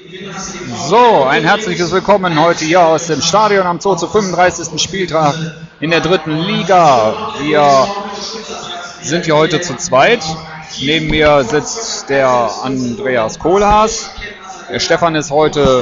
So, ein herzliches Willkommen heute hier aus dem Stadion am Zoo zu 35. Spieltag in der 3. Liga. Wir sind hier heute zu zweit. Neben mir sitzt der Andreas Kohlhaas. Der Stefan ist heute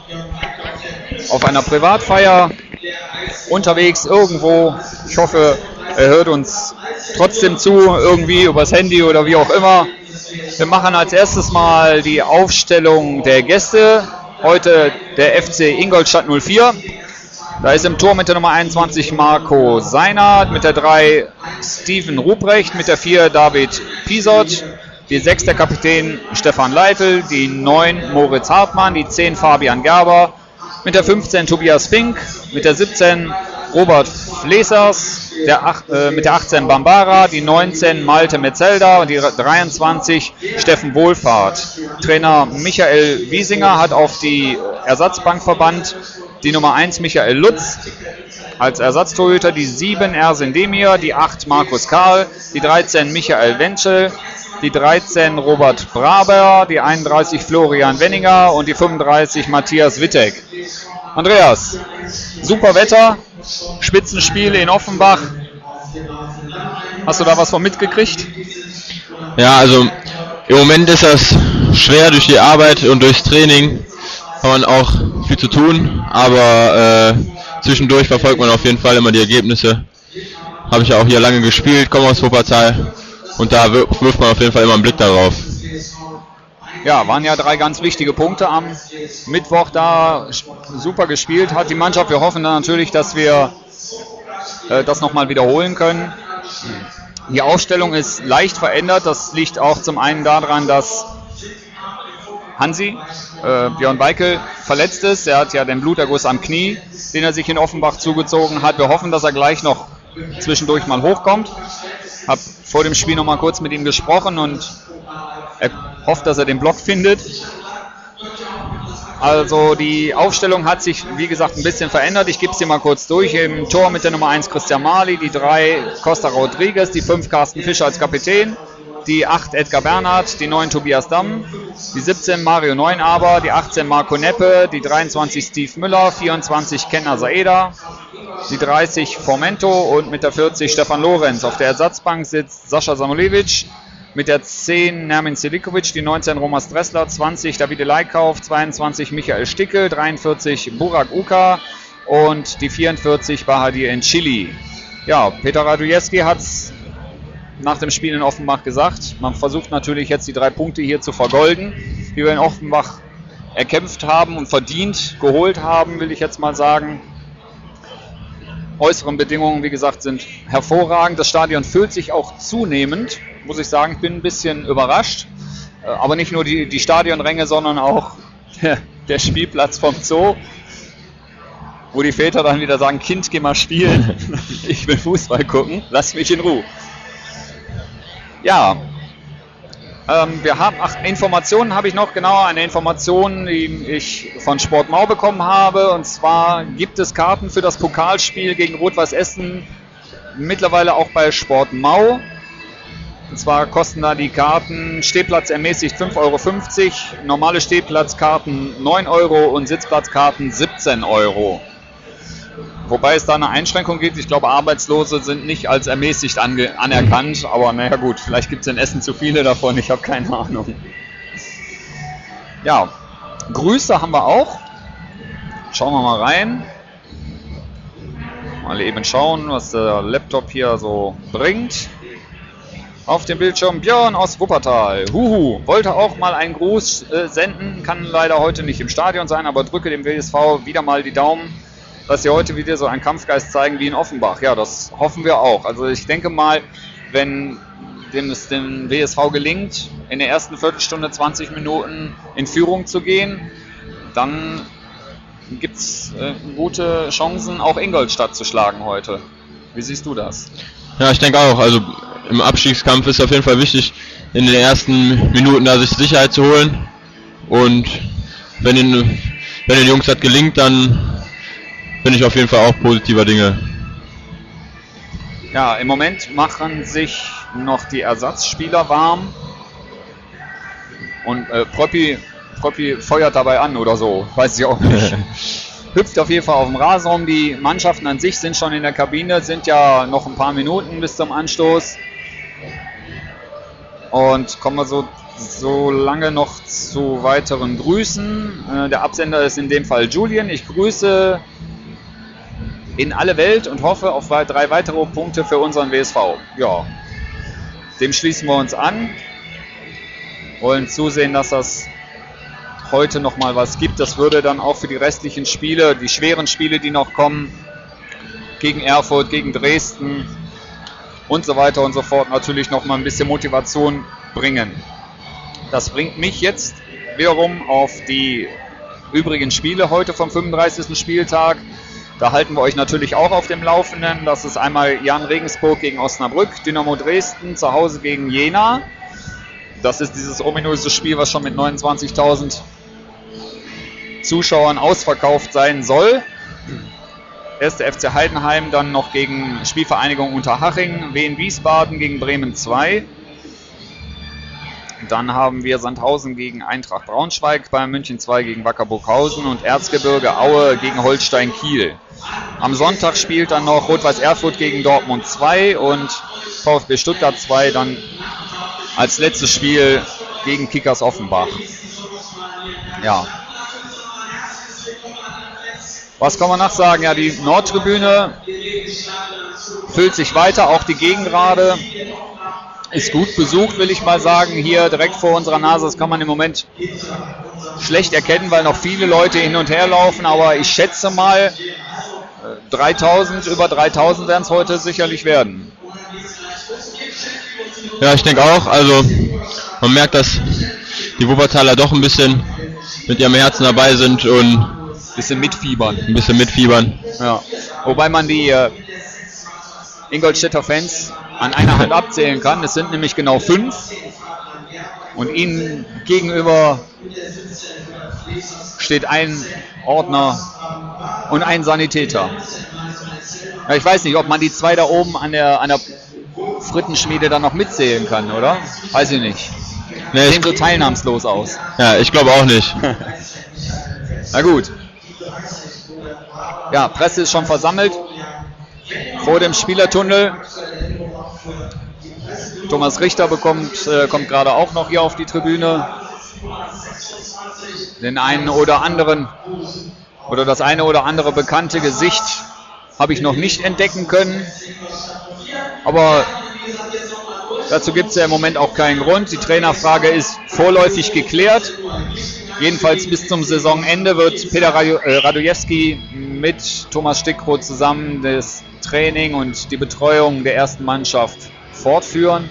auf einer Privatfeier unterwegs irgendwo. Ich hoffe, er hört uns trotzdem zu, irgendwie übers Handy oder wie auch immer. Wir machen als erstes mal die Aufstellung der Gäste. Heute der FC Ingolstadt 04. Da ist im Tor mit der Nummer 21 Marco Seinert, mit der 3 Steven Ruprecht, mit der 4 David Pisot, die 6 der Kapitän Stefan Leitl, die 9 Moritz Hartmann, die 10 Fabian Gerber, mit der 15 Tobias Fink, mit der 17 Robert Flesers, mit der 18 Bambara, die 19 Malte Metzelder und die 23 Steffen Wohlfahrt. Trainer Michael Wiesinger hat auf die Ersatzbank verbannt die Nummer 1 Michael Lutz als Ersatztorhüter, die 7 Ersin Demir, die 8 Markus Karl, die 13 Michael Wenschel, die 13 Robert Braber, die 31 Florian Wenninger und die 35 Matthias Wittek. Andreas, super Wetter, Spitzenspiel in Offenbach. Hast du da was von mitgekriegt? Ja, also im Moment ist das schwer durch die Arbeit und durchs Training. Kann man auch viel zu tun, aber zwischendurch verfolgt man auf jeden Fall immer die Ergebnisse. Habe ich ja auch hier lange gespielt, komme aus Wuppertal und da wirft man auf jeden Fall immer einen Blick darauf. Ja, waren ja 3 ganz wichtige Punkte am Mittwoch da. Super gespielt hat die Mannschaft. Wir hoffen dann natürlich, dass wir das nochmal wiederholen können. Die Aufstellung ist leicht verändert. Das liegt auch zum einen daran, dass Hansi, Björn Weikel, verletzt ist. Er hat ja den Bluterguss am Knie, den er sich in Offenbach zugezogen hat. Wir hoffen, dass er gleich noch zwischendurch mal hochkommt. Habe vor dem Spiel nochmal kurz mit ihm gesprochen und er hofft, dass er den Block findet. Also die Aufstellung hat sich, wie gesagt, ein bisschen verändert. Ich gebe es dir mal kurz durch. Im Tor mit der Nummer 1 Christian Mali, die 3 Costa Rodriguez, die 5 Carsten Fischer als Kapitän, die 8 Edgar Bernhard, die 9 Tobias Damm, die 17 Mario Neunaber, die 18 Marco Neppe, die 23 Steve Müller, 24 Kenner Saeda, die 30 Formento und mit der 40 Stefan Lorenz. Auf der Ersatzbank sitzt Sascha Samulevic, mit der 10 Nermin Selikovic, die 19 Romas Dressler, 20 Davide Leikauf, 22 Michael Stickel, 43 Burak Uka und die 44 Bahadir Enchili. Ja, Peter Radujewski hat es nach dem Spiel in Offenbach gesagt, man versucht natürlich jetzt die 3 Punkte hier zu vergolden, die wir in Offenbach erkämpft haben und verdient geholt haben, will ich jetzt mal sagen. Äußeren Bedingungen, wie gesagt, sind hervorragend. Das Stadion füllt sich auch zunehmend, muss ich sagen. Ich bin ein bisschen überrascht. Aber nicht nur die Stadionränge, sondern auch der Spielplatz vom Zoo, wo die Väter dann wieder sagen, Kind, geh mal spielen. Ich will Fußball gucken, lass mich in Ruhe. Ja, wir haben, Informationen habe ich noch, genauer eine Information, die ich von Sport Mau bekommen habe. Und zwar gibt es Karten für das Pokalspiel gegen Rot-Weiß Essen mittlerweile auch bei Sport Mau. Und zwar kosten da die Karten Stehplatz ermäßigt 5,50 Euro, normale Stehplatzkarten 9 Euro und Sitzplatzkarten 17 Euro. Wobei es da eine Einschränkung gibt. Ich glaube, Arbeitslose sind nicht als ermäßigt anerkannt. Aber naja gut, vielleicht gibt es in Essen zu viele davon. Ich habe keine Ahnung. Ja, Grüße haben wir auch. Schauen wir mal rein. Mal eben schauen, was der Laptop hier so bringt. Auf dem Bildschirm Björn aus Wuppertal. Huhu, wollte auch mal einen Gruß senden. Kann leider heute nicht im Stadion sein, aber drücke dem WSV wieder mal die Daumen, dass sie heute wieder so einen Kampfgeist zeigen wie in Offenbach. Ja, das hoffen wir auch. Also ich denke mal, wenn es dem WSV gelingt, in der ersten Viertelstunde 20 Minuten in Führung zu gehen, dann gibt es gute Chancen, auch Ingolstadt zu schlagen heute. Wie siehst du das? Ja, ich denke auch. Also im Abstiegskampf ist auf jeden Fall wichtig, in den ersten Minuten da sich Sicherheit zu holen. Und wenn den Jungs das gelingt, dann bin ich auf jeden Fall auch positiver Dinge. Ja, im Moment machen sich noch die Ersatzspieler warm. Und Pröppi feuert dabei an oder so, weiß ich auch nicht. Hüpft auf jeden Fall auf dem Rasen rum. Die Mannschaften an sich sind schon in der Kabine, sind ja noch ein paar Minuten bis zum Anstoß. Und kommen wir so lange noch zu weiteren Grüßen. Der Absender ist in dem Fall Julian. Ich grüße in alle Welt und hoffe auf 3 weitere Punkte für unseren WSV. Ja, dem schließen wir uns an. Wollen zusehen, dass das heute nochmal was gibt. Das würde dann auch für die restlichen Spiele, die schweren Spiele, die noch kommen, gegen Erfurt, gegen Dresden und so weiter und so fort, natürlich nochmal ein bisschen Motivation bringen. Das bringt mich jetzt wiederum auf die übrigen Spiele heute vom 35. Spieltag. Da halten wir euch natürlich auch auf dem Laufenden. Das ist einmal Jan Regensburg gegen Osnabrück, Dynamo Dresden zu Hause gegen Jena. Das ist dieses ominöse Spiel, was schon mit 29.000 Zuschauern ausverkauft sein soll. 1. FC Heidenheim dann noch gegen Spielvereinigung Unterhaching, Wien Wiesbaden gegen Bremen 2. Dann haben wir Sandhausen gegen Eintracht Braunschweig, Bayern München 2 gegen Wacker Burghausen und Erzgebirge Aue gegen Holstein Kiel. Am Sonntag spielt dann noch Rot-Weiß Erfurt gegen Dortmund 2 und VfB Stuttgart 2 dann als letztes Spiel gegen Kickers Offenbach. Ja. Was kann man noch sagen? Ja, die Nordtribüne füllt sich weiter, auch die Gegengrade ist gut besucht, will ich mal sagen, hier direkt vor unserer Nase. Das kann man im Moment schlecht erkennen, weil noch viele Leute hin und her laufen, aber ich schätze mal, über 3000 werden es heute sicherlich werden. Ja, ich denke auch, also man merkt, dass die Wuppertaler doch ein bisschen mit ihrem Herzen dabei sind und ein bisschen mitfiebern. Ja. Wobei man die Ingolstädter Fans an einer Hand abzählen kann. Es sind nämlich genau 5 und ihnen gegenüber steht ein Ordner und ein Sanitäter. Ja, ich weiß nicht, ob man die 2 da oben an der Frittenschmiede dann noch mitzählen kann, oder? Weiß ich nicht. Nee, sehen so teilnahmslos aus. Ja, ich glaube auch nicht. Na gut. Ja, Presse ist schon versammelt vor dem Spielertunnel. Thomas Richter kommt gerade auch noch hier auf die Tribüne. Den einen oder anderen oder das eine oder andere bekannte Gesicht habe ich noch nicht entdecken können. Aber dazu gibt es ja im Moment auch keinen Grund. Die Trainerfrage ist vorläufig geklärt. Jedenfalls bis zum Saisonende wird Peter Radujewski mit Thomas Stickroth zusammen das Training und die Betreuung der ersten Mannschaft fortführen.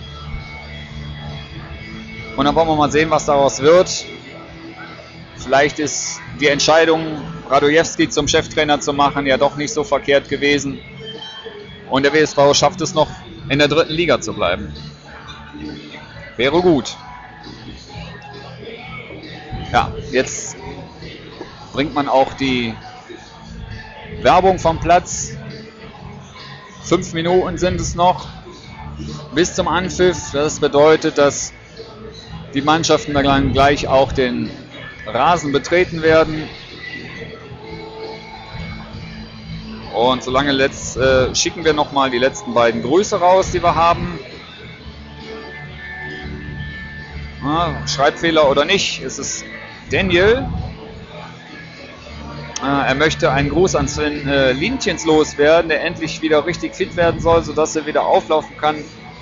Und dann wollen wir mal sehen, was daraus wird. Vielleicht ist die Entscheidung, Radujewski zum Cheftrainer zu machen, ja doch nicht so verkehrt gewesen. Und der WSV schafft es noch, in der 3. Liga zu bleiben. Wäre gut. Ja, jetzt bringt man auch die Werbung vom Platz. 5 Minuten sind es noch bis zum Anpfiff. Das bedeutet, dass die Mannschaften dann gleich auch den Rasen betreten werden. Und solange schicken wir nochmal die letzten beiden Grüße raus, die wir haben. Schreibfehler oder nicht, es ist Daniel. Er möchte einen Gruß an Sven Lintjens loswerden, der endlich wieder richtig fit werden soll, sodass er wieder auflaufen kann.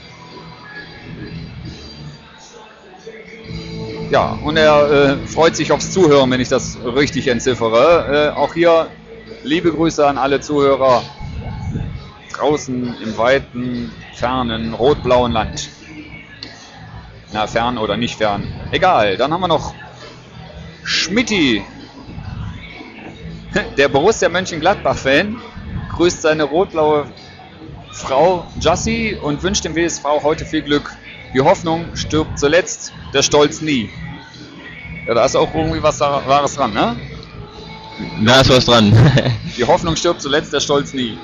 Ja, und er freut sich aufs Zuhören, wenn ich das richtig entziffere. Auch hier liebe Grüße an alle Zuhörer draußen im weiten, fernen, rot-blauen Land. Na, fern oder nicht fern. Egal, dann haben wir noch Schmitti. Der Borussia Mönchengladbach-Fan grüßt seine rot-blaue Frau Jassi und wünscht dem WSV heute viel Glück. Die Hoffnung stirbt zuletzt, der Stolz nie. Ja, da ist auch irgendwie was Wahres dran, ne? Da ist was dran. Die Hoffnung stirbt zuletzt, der Stolz nie.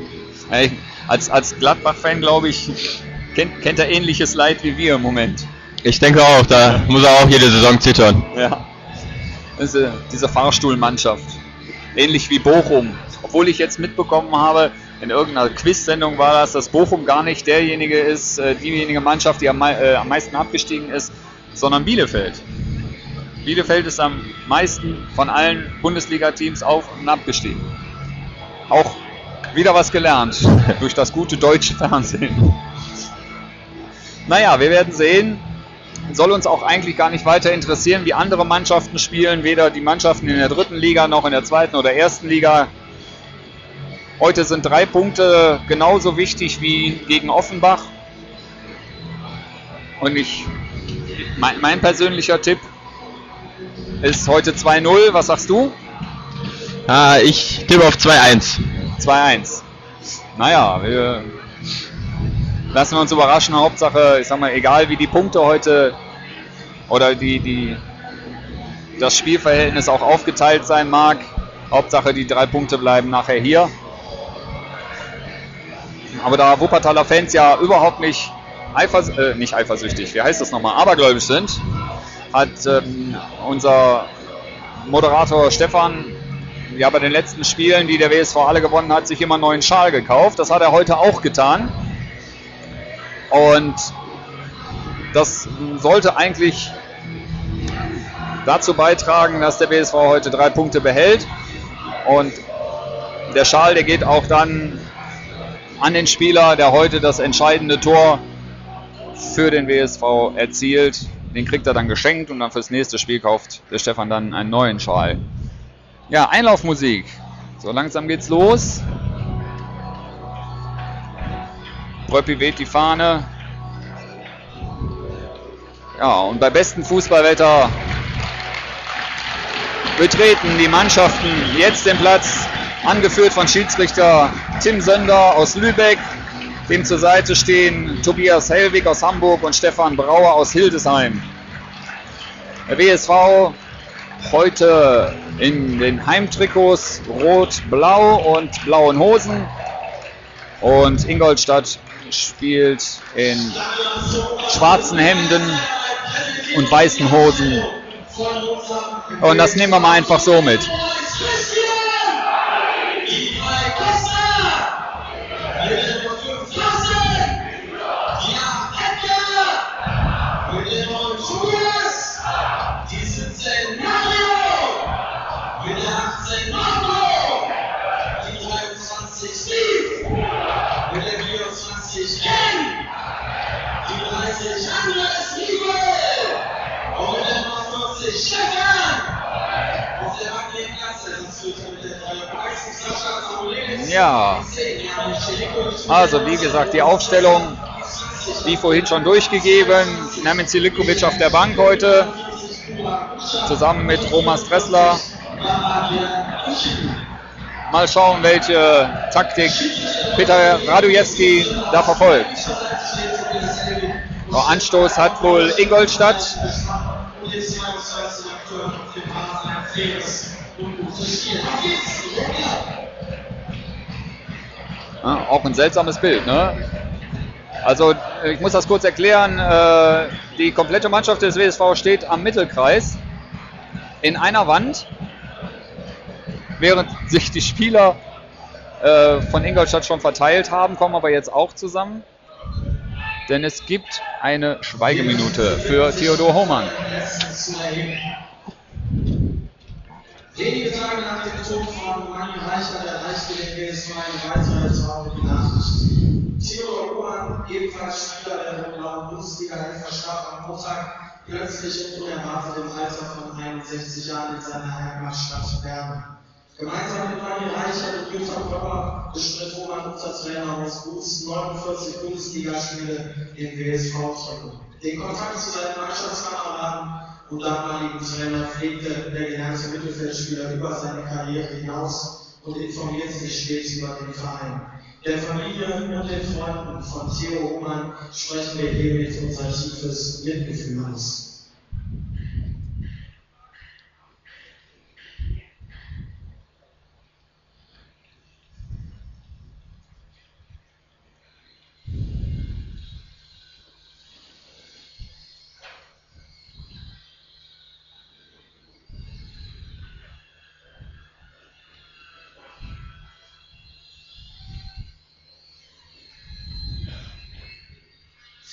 Als Gladbach-Fan, glaube ich, kennt er ähnliches Leid wie wir im Moment. Ich denke auch, da muss er auch jede Saison zittern. Ja. Diese Fahrstuhlmannschaft. Ähnlich wie Bochum. Obwohl ich jetzt mitbekommen habe, in irgendeiner Quiz-Sendung war das, dass Bochum gar nicht diejenige ist, diejenige Mannschaft, die am meisten abgestiegen ist, sondern Bielefeld. Bielefeld ist am meisten von allen Bundesliga-Teams auf und abgestiegen. Auch wieder was gelernt durch das gute deutsche Fernsehen. Naja, wir werden sehen. Soll uns auch eigentlich gar nicht weiter interessieren, wie andere Mannschaften spielen. Weder die Mannschaften in der 3. Liga noch in der 2. oder 1. Liga. Heute sind 3 Punkte genauso wichtig wie gegen Offenbach. Und mein persönlicher Tipp ist heute 2-0. Was sagst du? Ich tippe auf 2-1. 2-1. Naja, lassen wir uns überraschen. Hauptsache, ich sag mal, egal wie die Punkte heute oder das Spielverhältnis auch aufgeteilt sein mag, Hauptsache die 3 Punkte bleiben nachher hier. Aber da Wuppertaler Fans ja überhaupt nicht eifersüchtig, wie heißt das nochmal, abergläubisch sind, hat unser Moderator Stefan ja bei den letzten Spielen, die der WSV alle gewonnen hat, sich immer einen neuen Schal gekauft. Das hat er heute auch getan. Und das sollte eigentlich dazu beitragen, dass der WSV heute 3 Punkte behält. Und der Schal, der geht auch dann an den Spieler, der heute das entscheidende Tor für den WSV erzielt. Den kriegt er dann geschenkt und dann fürs nächste Spiel kauft der Stefan dann einen neuen Schal. Ja, Einlaufmusik. So langsam geht's los. Bröppi weht die Fahne. Ja, und bei bestem Fußballwetter betreten die Mannschaften jetzt den Platz, angeführt von Schiedsrichter Tim Sönder aus Lübeck. Dem zur Seite stehen Tobias Hellwig aus Hamburg und Stefan Brauer aus Hildesheim. Der WSV heute in den Heimtrikots rot-blau und blauen Hosen. Und Ingolstadt spielt in schwarzen Hemden und weißen Hosen. Und das nehmen wir mal einfach so mit. Ja, also wie gesagt, die Aufstellung, wie vorhin schon durchgegeben. Nemin Zilikovic auf der Bank heute, zusammen mit Roman Stressler. Mal schauen, welche Taktik Peter Radujewski da verfolgt. Anstoß hat wohl Ingolstadt. Ja, auch ein seltsames Bild, ne? Also ich muss das kurz erklären. Die komplette Mannschaft des WSV steht am Mittelkreis in einer Wand, während sich die Spieler von Ingolstadt schon verteilt haben, kommen aber jetzt auch zusammen. Denn es gibt eine Schweigeminute für Theodor Hohmann. Wenige Tage nach dem Tod von Manni Reichert erreichte den WSV eine weitere traurige Nachricht. Theodor Hohmann, ebenfalls Spieler der blauen Bundesliga, verstarb am Montag plötzlich und unerwartet im Alter von 61 Jahren in seiner Heimatstadt Bern. Gemeinsam mit Manni Reichert und Jutta Körper bestritt Hohmann unser Trainer aus Guts 49 Bundesligaspiele im WSV-Trikot. Den Kontakt zu seinen Mannschaftskameraden und damaligen Trainer pflegte der gelernte Mittelfeldspieler über seine Karriere hinaus und informierte sich stets über den Verein. Der Familie und den Freunden von Theo Hohmann sprechen wir hiermit unser tiefes Mitgefühl aus.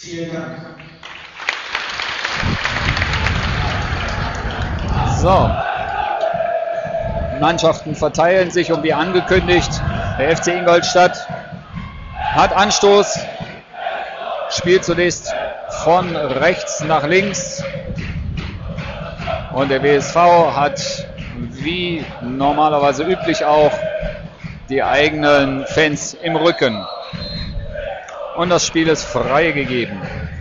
Vielen Dank. So. Mannschaften verteilen sich und wie angekündigt, der FC Ingolstadt hat Anstoß, spielt zunächst von rechts nach links und der WSV hat wie normalerweise üblich auch die eigenen Fans im Rücken und das Spiel ist freigegeben.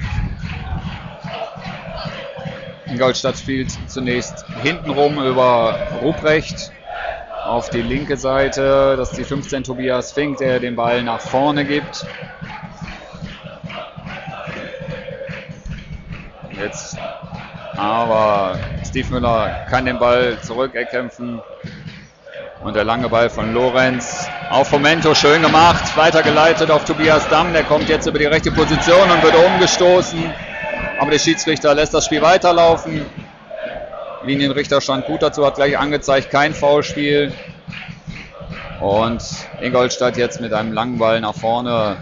Ingolstadt spielt zunächst hintenrum über Ruprecht auf die linke Seite. Das ist die 15 Tobias Fink, der den Ball nach vorne gibt. Jetzt aber Steve Müller kann den Ball zurückerkämpfen. Und der lange Ball von Lorenz auf Fomento, schön gemacht. Weitergeleitet auf Tobias Damm. Der kommt jetzt über die rechte Position und wird umgestoßen. Aber der Schiedsrichter lässt das Spiel weiterlaufen. Linienrichter stand gut dazu, hat gleich angezeigt, kein Foulspiel. Und Ingolstadt jetzt mit einem langen Ball nach vorne,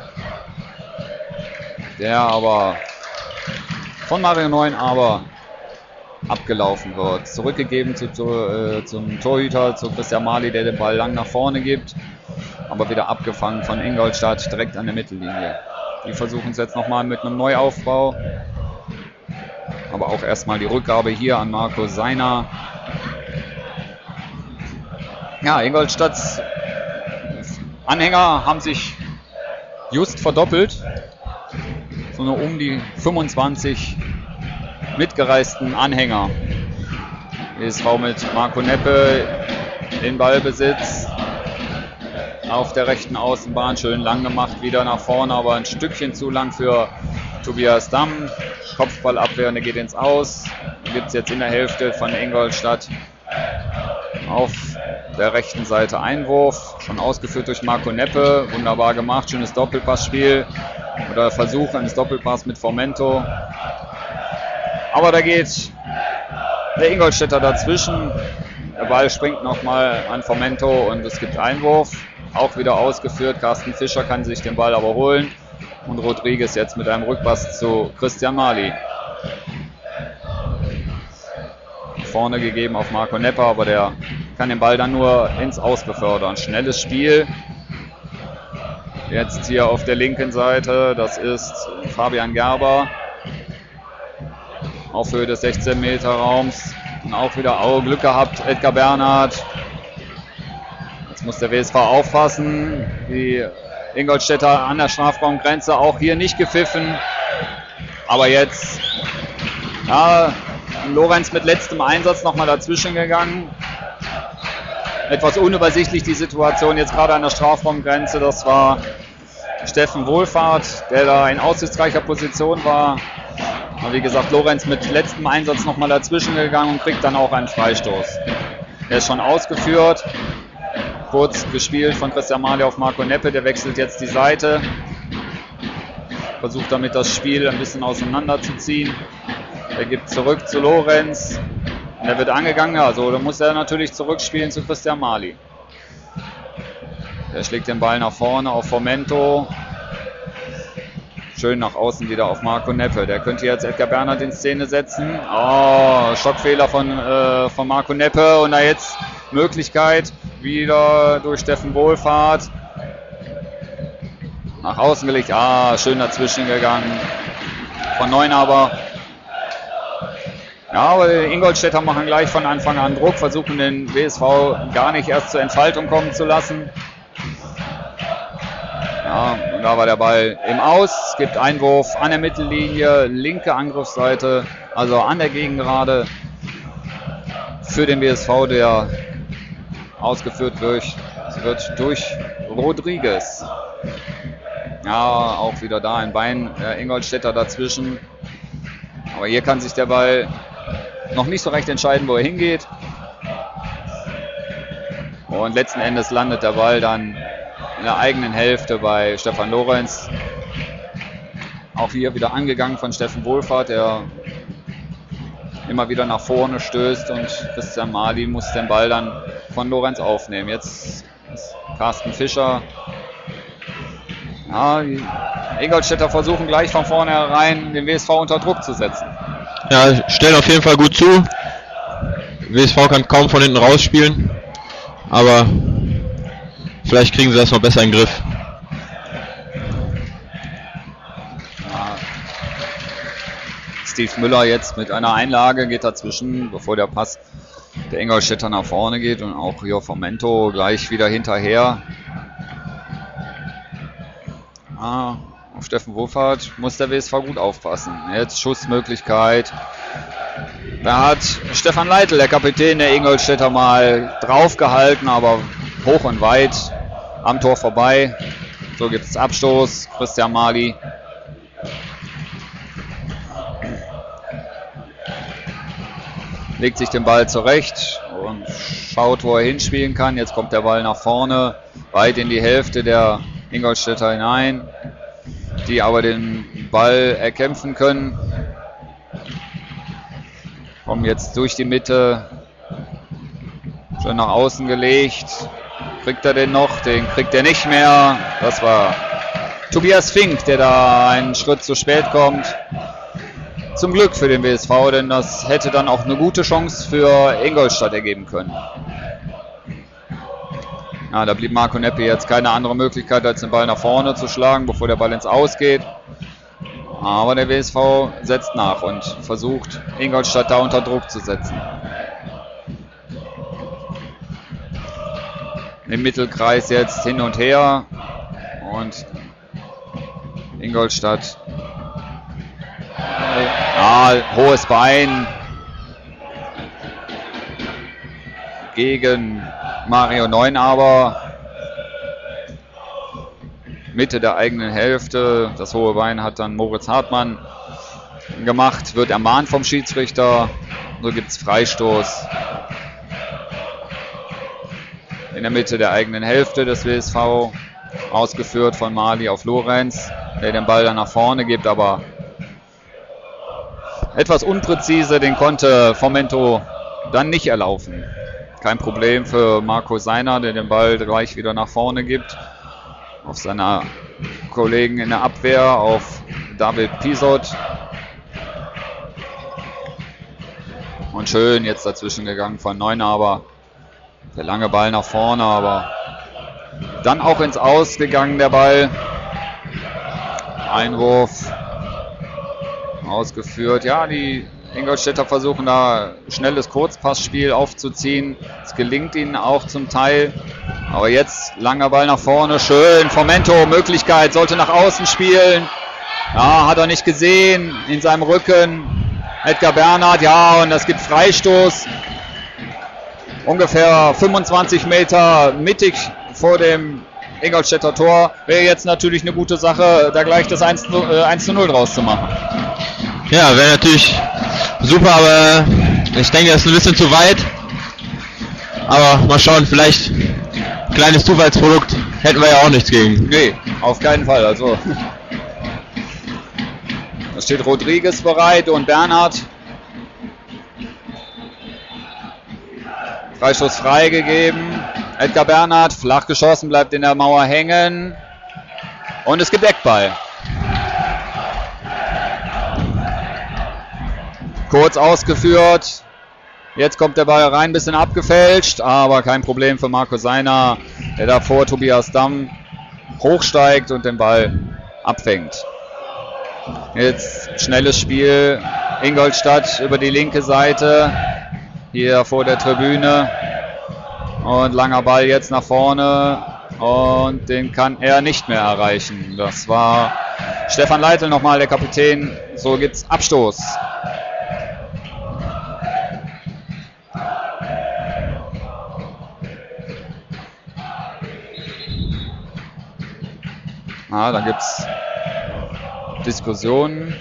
der aber von Mario Neunaber abgelaufen wird. Zurückgegeben zum Torhüter, zu Christian Mali, der den Ball lang nach vorne gibt. Aber wieder abgefangen von Ingolstadt direkt an der Mittellinie. Die versuchen es jetzt nochmal mit einem Neuaufbau. Aber auch erstmal die Rückgabe hier an Marco Seiner. Ja, Ingolstadts Anhänger haben sich just verdoppelt. So eine um die 25 mitgereisten Anhänger. ESV mit Marco Neppe in Ballbesitz. Auf der rechten Außenbahn schön lang gemacht, wieder nach vorne, aber ein Stückchen zu lang für Tobias Damm. Kopfballabwehr und der geht ins Aus. Gibt es jetzt in der Hälfte von Ingolstadt auf der rechten Seite Einwurf. Schon ausgeführt durch Marco Neppe. Wunderbar gemacht. Schönes Doppelpassspiel. Oder Versuch eines Doppelpass mit Fomento. Aber da geht der Ingolstädter dazwischen. Der Ball springt nochmal an Fomento und es gibt Einwurf. Auch wieder ausgeführt. Carsten Fischer kann sich den Ball aber holen. Und Rodriguez jetzt mit einem Rückpass zu Christian Mali. Vorne gegeben auf Marco Neppe, aber der kann den Ball dann nur ins Aus befördern. Schnelles Spiel. Jetzt hier auf der linken Seite, das ist Fabian Gerber. Auf Höhe des 16-Meter-Raums. Und auch wieder Glück gehabt, Edgar Bernhard. Jetzt muss der WSV aufpassen. Die Ingolstädter an der Strafraumgrenze, auch hier nicht gepfiffen. Aber jetzt, ja, Lorenz mit letztem Einsatz nochmal dazwischen gegangen. Etwas unübersichtlich die Situation jetzt gerade an der Strafraumgrenze. Das war Steffen Wohlfahrt, der da in aussichtsreicher Position war. Aber wie gesagt, Lorenz mit letztem Einsatz nochmal dazwischen gegangen und kriegt dann auch einen Freistoß. Der ist schon ausgeführt. Kurz gespielt von Christian Mali auf Marco Neppe, der wechselt jetzt die Seite. Versucht damit das Spiel ein bisschen auseinanderzuziehen. Er gibt zurück zu Lorenz. Er wird angegangen, also da muss er natürlich zurückspielen zu Christian Mali. Der schlägt den Ball nach vorne auf Fomento. Schön nach außen wieder auf Marco Neppe. Der könnte jetzt Edgar Bernhard in Szene setzen. Oh, Schockfehler von Marco Neppe. Und da jetzt Möglichkeit wieder durch Steffen Wohlfahrt. Nach außen gelegt. Schön dazwischen gegangen. Von Neunaber. Ja, aber die Ingolstädter machen gleich von Anfang an Druck. Versuchen den WSV gar nicht erst zur Entfaltung kommen zu lassen. Ja, und da war der Ball im Aus. Es gibt Einwurf an der Mittellinie, linke Angriffsseite, also an der Gegengerade für den WSV, der ausgeführt wird durch Rodriguez. Ja, auch wieder da ein Bein der Ingolstädter dazwischen. Aber hier kann sich der Ball noch nicht so recht entscheiden, wo er hingeht. Und letzten Endes landet der Ball dann in der eigenen Hälfte bei Stefan Lorenz. Auch hier wieder angegangen von Steffen Wohlfahrt, der immer wieder nach vorne stößt und Christian Mali muss den Ball dann von Lorenz aufnehmen. Jetzt ist Carsten Fischer. Ja, die Ingolstädter versuchen gleich von vornherein den WSV unter Druck zu setzen. Ja, stellen auf jeden Fall gut zu. WSV kann kaum von hinten rausspielen, aber vielleicht kriegen sie das noch besser in den Griff. Steve Müller jetzt mit einer Einlage geht dazwischen, bevor der Pass der Ingolstädter nach vorne geht, und auch hier Fomento gleich wieder hinterher. Auf Steffen Wohlfahrt muss der WSV gut aufpassen. Jetzt Schussmöglichkeit. Da hat Stefan Leitl, der Kapitän der Ingolstädter, mal draufgehalten, aber hoch und weit am Tor vorbei. So gibt es Abstoß. Christian Mali. Legt sich den Ball zurecht und schaut, wo er hinspielen kann. Jetzt kommt der Ball nach vorne, weit in die Hälfte der Ingolstädter hinein, die aber den Ball erkämpfen können. Kommen jetzt durch die Mitte, schön nach außen gelegt. Kriegt er den noch? Den kriegt er nicht mehr. Das war Tobias Fink, der da einen Schritt zu spät kommt. Zum Glück für den WSV, denn das hätte dann auch eine gute Chance für Ingolstadt ergeben können. Ja, da blieb Marco Neppi jetzt keine andere Möglichkeit, als den Ball nach vorne zu schlagen, bevor der Ball ins Aus geht. Aber der WSV setzt nach und versucht, Ingolstadt da unter Druck zu setzen. Im Mittelkreis jetzt hin und her. Und Ingolstadt. Ja, hohes Bein gegen Mario Neunaber. Mitte der eigenen Hälfte. Das hohe Bein hat dann Moritz Hartmann gemacht. Wird ermahnt vom Schiedsrichter. So gibt es Freistoß. In der Mitte der eigenen Hälfte des WSV. Ausgeführt von Mali auf Lorenz, der den Ball dann nach vorne gibt, aber etwas unpräzise, den konnte Fomento dann nicht erlaufen. Kein Problem für Marco Seiner, der den Ball gleich wieder nach vorne gibt. Auf seiner Kollegen in der Abwehr, auf David Pisot. Und schön jetzt dazwischen gegangen von Neunaber. Der lange Ball nach vorne, aber dann auch ins Aus gegangen der Ball. Einwurf. Ausgeführt. Ja, die Ingolstädter versuchen da schnelles Kurzpassspiel aufzuziehen. Es gelingt ihnen auch zum Teil. Aber jetzt langer Ball nach vorne. Schön. Fomento, Möglichkeit. Sollte nach außen spielen. Ja, hat er nicht gesehen. In seinem Rücken. Edgar Bernhard. Ja, und das gibt Freistoß. Ungefähr 25 Meter mittig vor dem Ingolstädter Tor. Wäre jetzt natürlich eine gute Sache, da gleich das 1:0 draus zu machen. Ja, wäre natürlich super, aber ich denke, das ist ein bisschen zu weit. Aber mal schauen, vielleicht ein kleines Zufallsprodukt hätten wir ja auch nichts gegen. Nee, auf keinen Fall. Also da steht Rodriguez bereit und Bernhard. Freistoß freigegeben. Edgar Bernhard, flach geschossen, bleibt in der Mauer hängen. Und es gibt Eckball. Kurz ausgeführt. Jetzt kommt der Ball rein, ein bisschen abgefälscht, aber kein Problem für Marco Seiner, der da vor Tobias Damm hochsteigt und den Ball abfängt. Jetzt schnelles Spiel. Ingolstadt über die linke Seite. Hier vor der Tribüne. Und langer Ball jetzt nach vorne. Und den kann er nicht mehr erreichen. Das war Stefan Leitl nochmal, der Kapitän. So gibt's Abstoß. Da gibt's Diskussionen.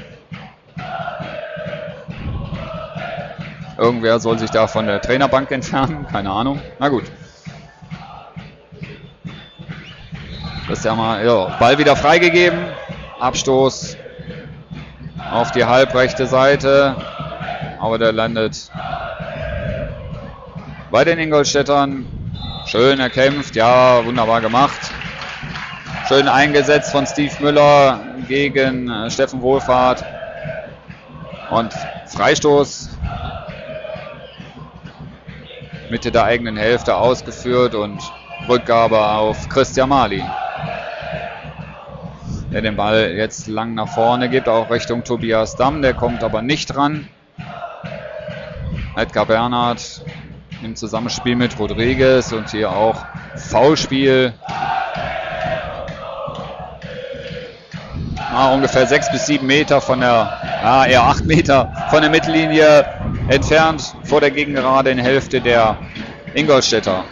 Irgendwer soll sich da von der Trainerbank entfernen, keine Ahnung. Na gut. Das ist ja mal, ja, Ball wieder freigegeben. Abstoß auf die halbrechte Seite. Aber der landet bei den Ingolstädtern. Schön erkämpft, ja, wunderbar gemacht. Schön eingesetzt von Steve Müller, gegen Steffen Wohlfahrt. Und Freistoß Mitte der eigenen Hälfte ausgeführt und Rückgabe auf Christian Marlin, der den Ball jetzt lang nach vorne gibt, auch Richtung Tobias Damm, der kommt aber nicht ran. Edgar Bernhard im Zusammenspiel mit Rodriguez und hier auch Foulspiel. Ungefähr 6 bis 7 Meter von der, eher 8 Meter von der Mittellinie entfernt vor der gegengeraden Hälfte der Ingolstädter.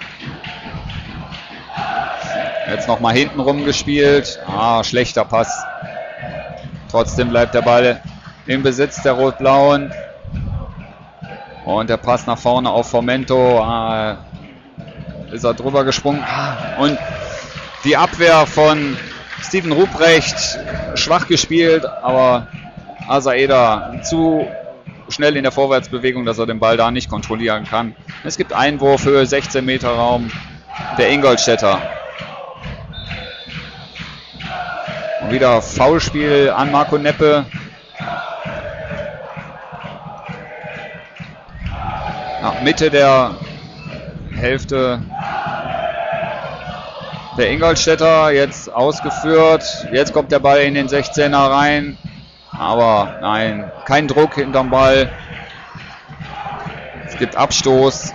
Jetzt nochmal hinten rum gespielt. Schlechter Pass. Trotzdem bleibt der Ball im Besitz der Rot-Blauen. Und der Pass nach vorne auf Fomento. Ist er drüber gesprungen. Und die Abwehr von Steven Ruprecht schwach gespielt, aber Asaeda zu schnell in der Vorwärtsbewegung, dass er den Ball da nicht kontrollieren kann. Es gibt Einwurf, Höhe 16 Meter Raum der Ingolstädter. Und wieder Foulspiel an Marco Neppe. Mitte der Hälfte der Ingolstädter, jetzt ausgeführt. Jetzt kommt der Ball in den 16er rein. Aber nein, kein Druck hinterm Ball. Es gibt Abstoß.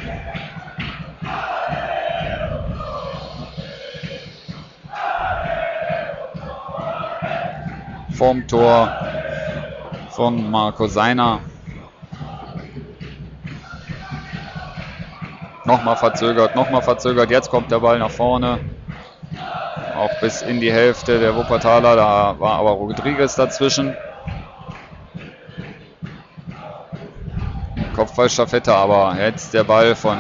Vorm Tor von Marco Seiner. Nochmal verzögert. Jetzt kommt der Ball nach vorne. Auch bis in die Hälfte der Wuppertaler. Da war aber Rodriguez dazwischen. Kopfballstaffette, aber jetzt der Ball von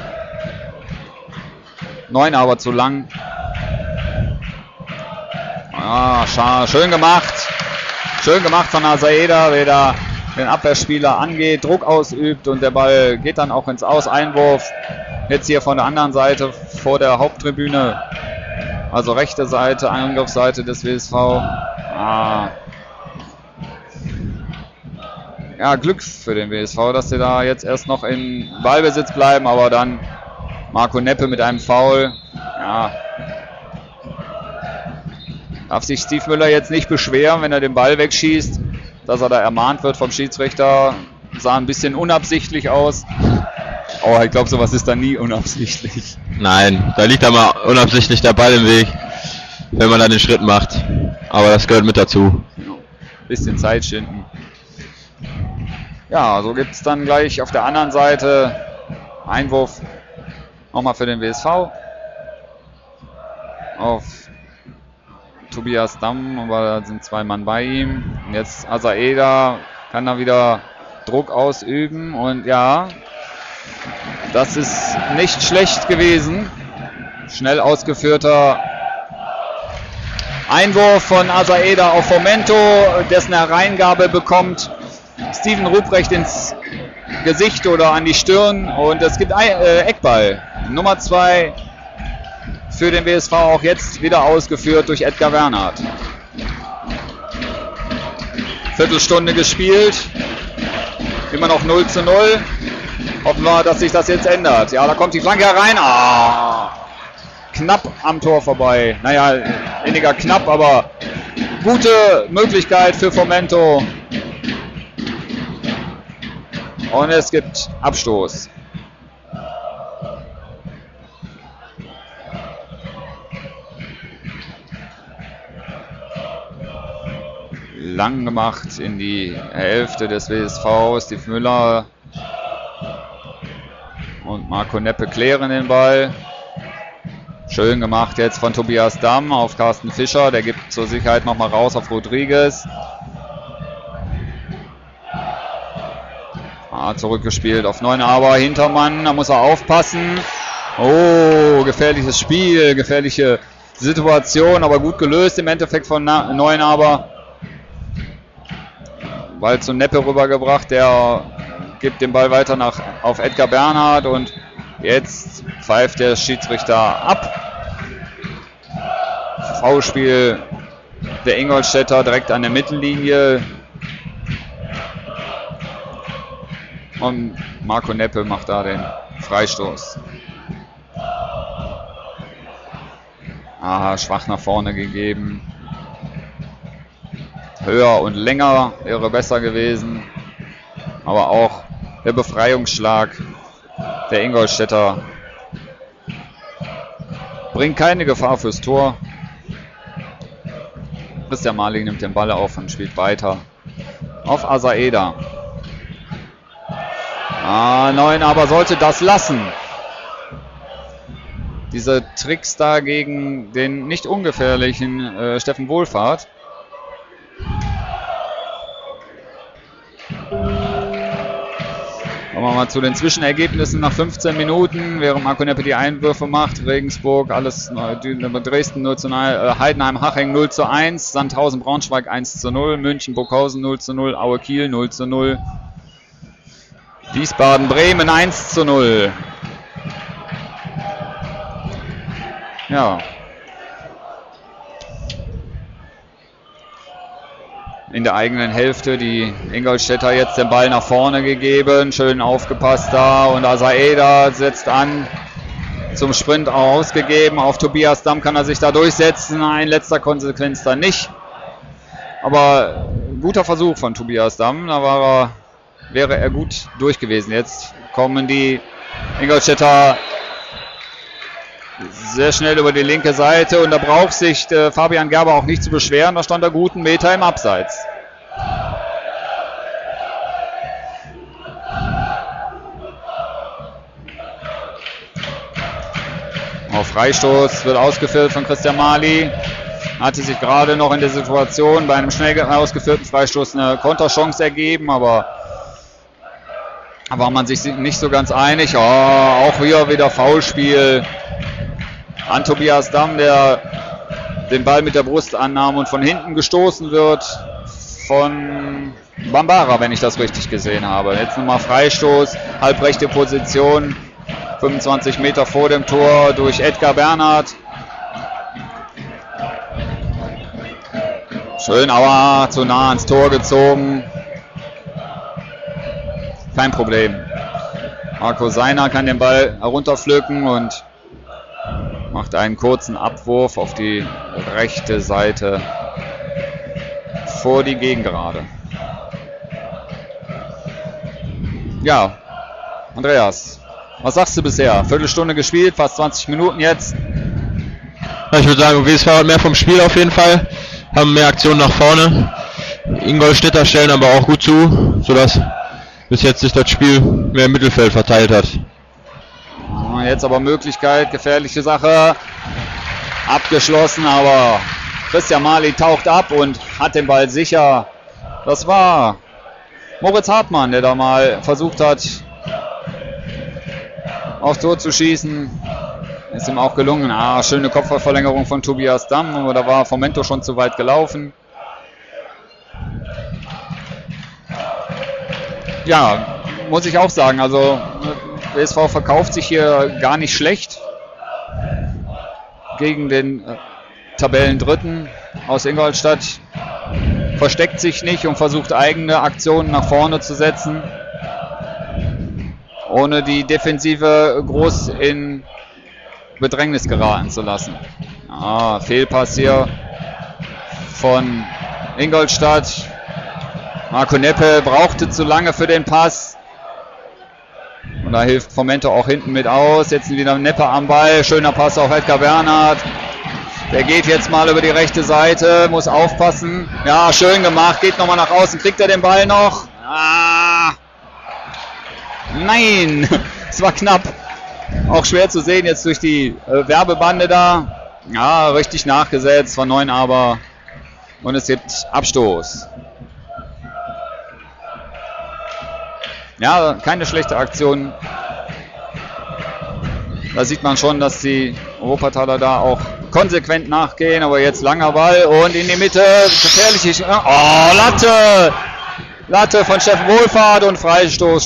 Neunaber zu lang. Schön gemacht. Schön gemacht von Asaeda, der da den Abwehrspieler angeht, Druck ausübt und der Ball geht dann auch ins Aus. Einwurf. Jetzt hier von der anderen Seite vor der Haupttribüne. Also rechte Seite, Angriffsseite des WSV. Glück für den WSV, dass sie da jetzt erst noch in Ballbesitz bleiben, aber dann Marco Neppe mit einem Foul. Darf sich Steve Müller jetzt nicht beschweren, wenn er den Ball wegschießt, dass er da ermahnt wird vom Schiedsrichter. Sah ein bisschen unabsichtlich aus. Aber ich glaube, sowas ist dann nie unabsichtlich. Nein, da liegt aber unabsichtlich der Ball im Weg, wenn man da den Schritt macht. Aber das gehört mit dazu. Bisschen Zeit schinden. Ja, so gibt es dann gleich auf der anderen Seite Einwurf nochmal für den WSV. Auf Tobias Damm, aber da sind 2 Mann bei ihm. Und jetzt Asaeda kann da wieder Druck ausüben und ja, das ist nicht schlecht gewesen. Schnell ausgeführter Einwurf von Asaeda auf Fomento, dessen Hereingabe bekommt Steven Ruprecht ins Gesicht oder an die Stirn und es gibt Eckball. Nummer 2 für den WSV, auch jetzt wieder ausgeführt durch Edgar Bernhard. Viertelstunde gespielt, immer noch 0:0. Hoffen wir, dass sich das jetzt ändert. Ja, da kommt die Flanke herein. Knapp am Tor vorbei. Naja, weniger knapp, aber gute Möglichkeit für Fomento. Und es gibt Abstoß. Lang gemacht in die Hälfte des WSV. Steve Müller und Marco Neppe klären den Ball. Schön gemacht jetzt von Tobias Damm auf Carsten Fischer. Der gibt zur Sicherheit nochmal raus auf Rodriguez. Zurückgespielt auf Neunaber. Hintermann, da muss er aufpassen. Gefährliches Spiel, gefährliche Situation, aber gut gelöst im Endeffekt von Neunaber. Ball zu Neppe rübergebracht, der gibt den Ball weiter auf Edgar Bernhard und jetzt pfeift der Schiedsrichter ab. Foulspiel der Ingolstädter direkt an der Mittellinie. Und Marco Neppe macht da den Freistoß. Schwach nach vorne gegeben. Höher und länger wäre besser gewesen. Aber auch der Befreiungsschlag der Ingolstädter bringt keine Gefahr fürs Tor. Christian Marling nimmt den Ball auf und spielt weiter auf Asaeda. Neun aber sollte das lassen. Diese Tricks da gegen den nicht ungefährlichen Steffen Wohlfahrt. Kommen wir mal zu den Zwischenergebnissen nach 15 Minuten, während Marco Neppe die Einwürfe macht. Regensburg, Dresden 0:0, Heidenheim-Haching 0:1, Sandhausen-Braunschweig 1:0, München-Burghausen 0:0, Aue-Kiel 0:0, Wiesbaden-Bremen 1:0. Ja. In der eigenen Hälfte die Ingolstädter jetzt den Ball nach vorne gegeben, schön aufgepasst da und Asaeda setzt an, zum Sprint ausgegeben, auf Tobias Damm kann er sich da durchsetzen, in letzter Konsequenz dann nicht, aber guter Versuch von Tobias Damm, da wäre er gut durch gewesen. Jetzt kommen die Ingolstädter sehr schnell über die linke Seite und da braucht sich Fabian Gerber auch nicht zu beschweren, da stand er guten Meter im Abseits. Auf Freistoß wird ausgeführt von Christian Marli. Hatte sich gerade noch in der Situation bei einem schnell ausgeführten Freistoß eine Konterchance ergeben, aber da war man sich nicht so ganz einig. Auch hier wieder Foulspiel an Tobias Damm, der den Ball mit der Brust annahm und von hinten gestoßen wird von Bambara, wenn ich das richtig gesehen habe. Jetzt nochmal Freistoß, halbrechte Position, 25 Meter vor dem Tor durch Edgar Bernhard. Schön, aber zu nah ans Tor gezogen. Kein Problem. Marco Seiner kann den Ball herunterpflücken und macht einen kurzen Abwurf auf die rechte Seite vor die Gegengerade. Ja, Andreas, was sagst du bisher? Viertelstunde gespielt, fast 20 Minuten jetzt. Ich würde sagen, WSV hat mehr vom Spiel auf jeden Fall, haben mehr Aktionen nach vorne. Ingolstädter stellen aber auch gut zu, sodass bis jetzt sich das Spiel mehr im Mittelfeld verteilt hat. Jetzt aber Möglichkeit, gefährliche Sache, abgeschlossen, aber Christian Marli taucht ab und hat den Ball sicher. Das war Moritz Hartmann, der da mal versucht hat, aufs Tor zu schießen. Ist ihm auch gelungen. Schöne Kopfballverlängerung von Tobias Damm, aber da war Fomento schon zu weit gelaufen. Ja, muss ich auch sagen, also WSV verkauft sich hier gar nicht schlecht gegen den Tabellendritten aus Ingolstadt, versteckt sich nicht und versucht eigene Aktionen nach vorne zu setzen, ohne die Defensive groß in Bedrängnis geraten zu lassen. Fehlpass hier von Ingolstadt. Marco Neppe brauchte zu lange für den Pass. Und da hilft Fomento auch hinten mit aus. Jetzt wieder Neppe am Ball. Schöner Pass auf Edgar Bernhard. Der geht jetzt mal über die rechte Seite. Muss aufpassen. Ja, schön gemacht. Geht nochmal nach außen. Kriegt er den Ball noch? Nein! Es war knapp. Auch schwer zu sehen jetzt durch die Werbebande da. Ja, richtig nachgesetzt von Neunaber. Und es gibt Abstoß. Ja, keine schlechte Aktion. Da sieht man schon, dass die Wuppertaler da auch konsequent nachgehen. Aber jetzt langer Ball und in die Mitte. Gefährlich. Latte! Latte von Steffen Wohlfahrt und Freistoß,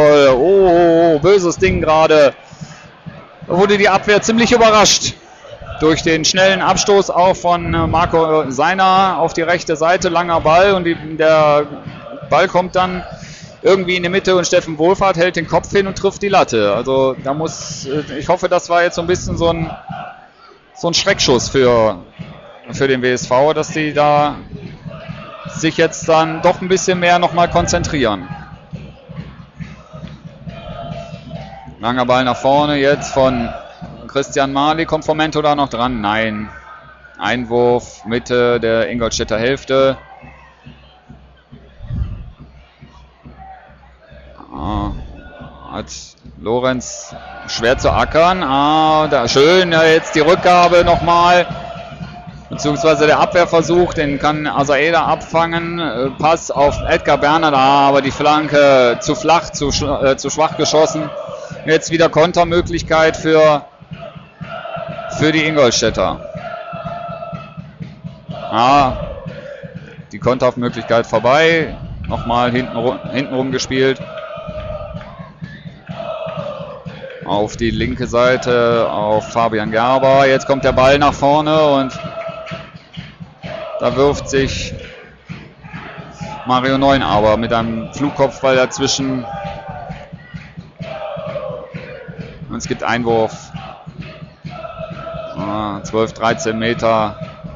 Stürmerfoul. Böses Ding gerade. Da wurde die Abwehr ziemlich überrascht. durch den schnellen Abstoß auch von Marco Seiner auf die rechte Seite, langer Ball und der Ball kommt dann irgendwie in die Mitte und Steffen Wohlfahrt hält den Kopf hin und trifft die Latte. Also da ich hoffe, das war jetzt so ein bisschen so ein Schreckschuss für den WSV, dass die da sich jetzt dann doch ein bisschen mehr nochmal konzentrieren. Langer Ball nach vorne jetzt von Christian Marley. Kommt Fomento da noch dran? Nein. Einwurf, Mitte der Ingolstädter Hälfte. Hat Lorenz schwer zu ackern. Da schön, jetzt die Rückgabe nochmal. Beziehungsweise der Abwehrversuch, den kann Asaeda abfangen. Pass auf Edgar Bernhard, aber die Flanke zu flach, zu schwach geschossen. Jetzt wieder Kontermöglichkeit für die Ingolstädter. Die Kontermöglichkeit vorbei. Nochmal hintenrum gespielt. Auf die linke Seite, auf Fabian Gerber. Jetzt kommt der Ball nach vorne und da wirft sich Mario Neunaber mit einem Flugkopfball dazwischen. Und es gibt Einwurf. 12, 13 Meter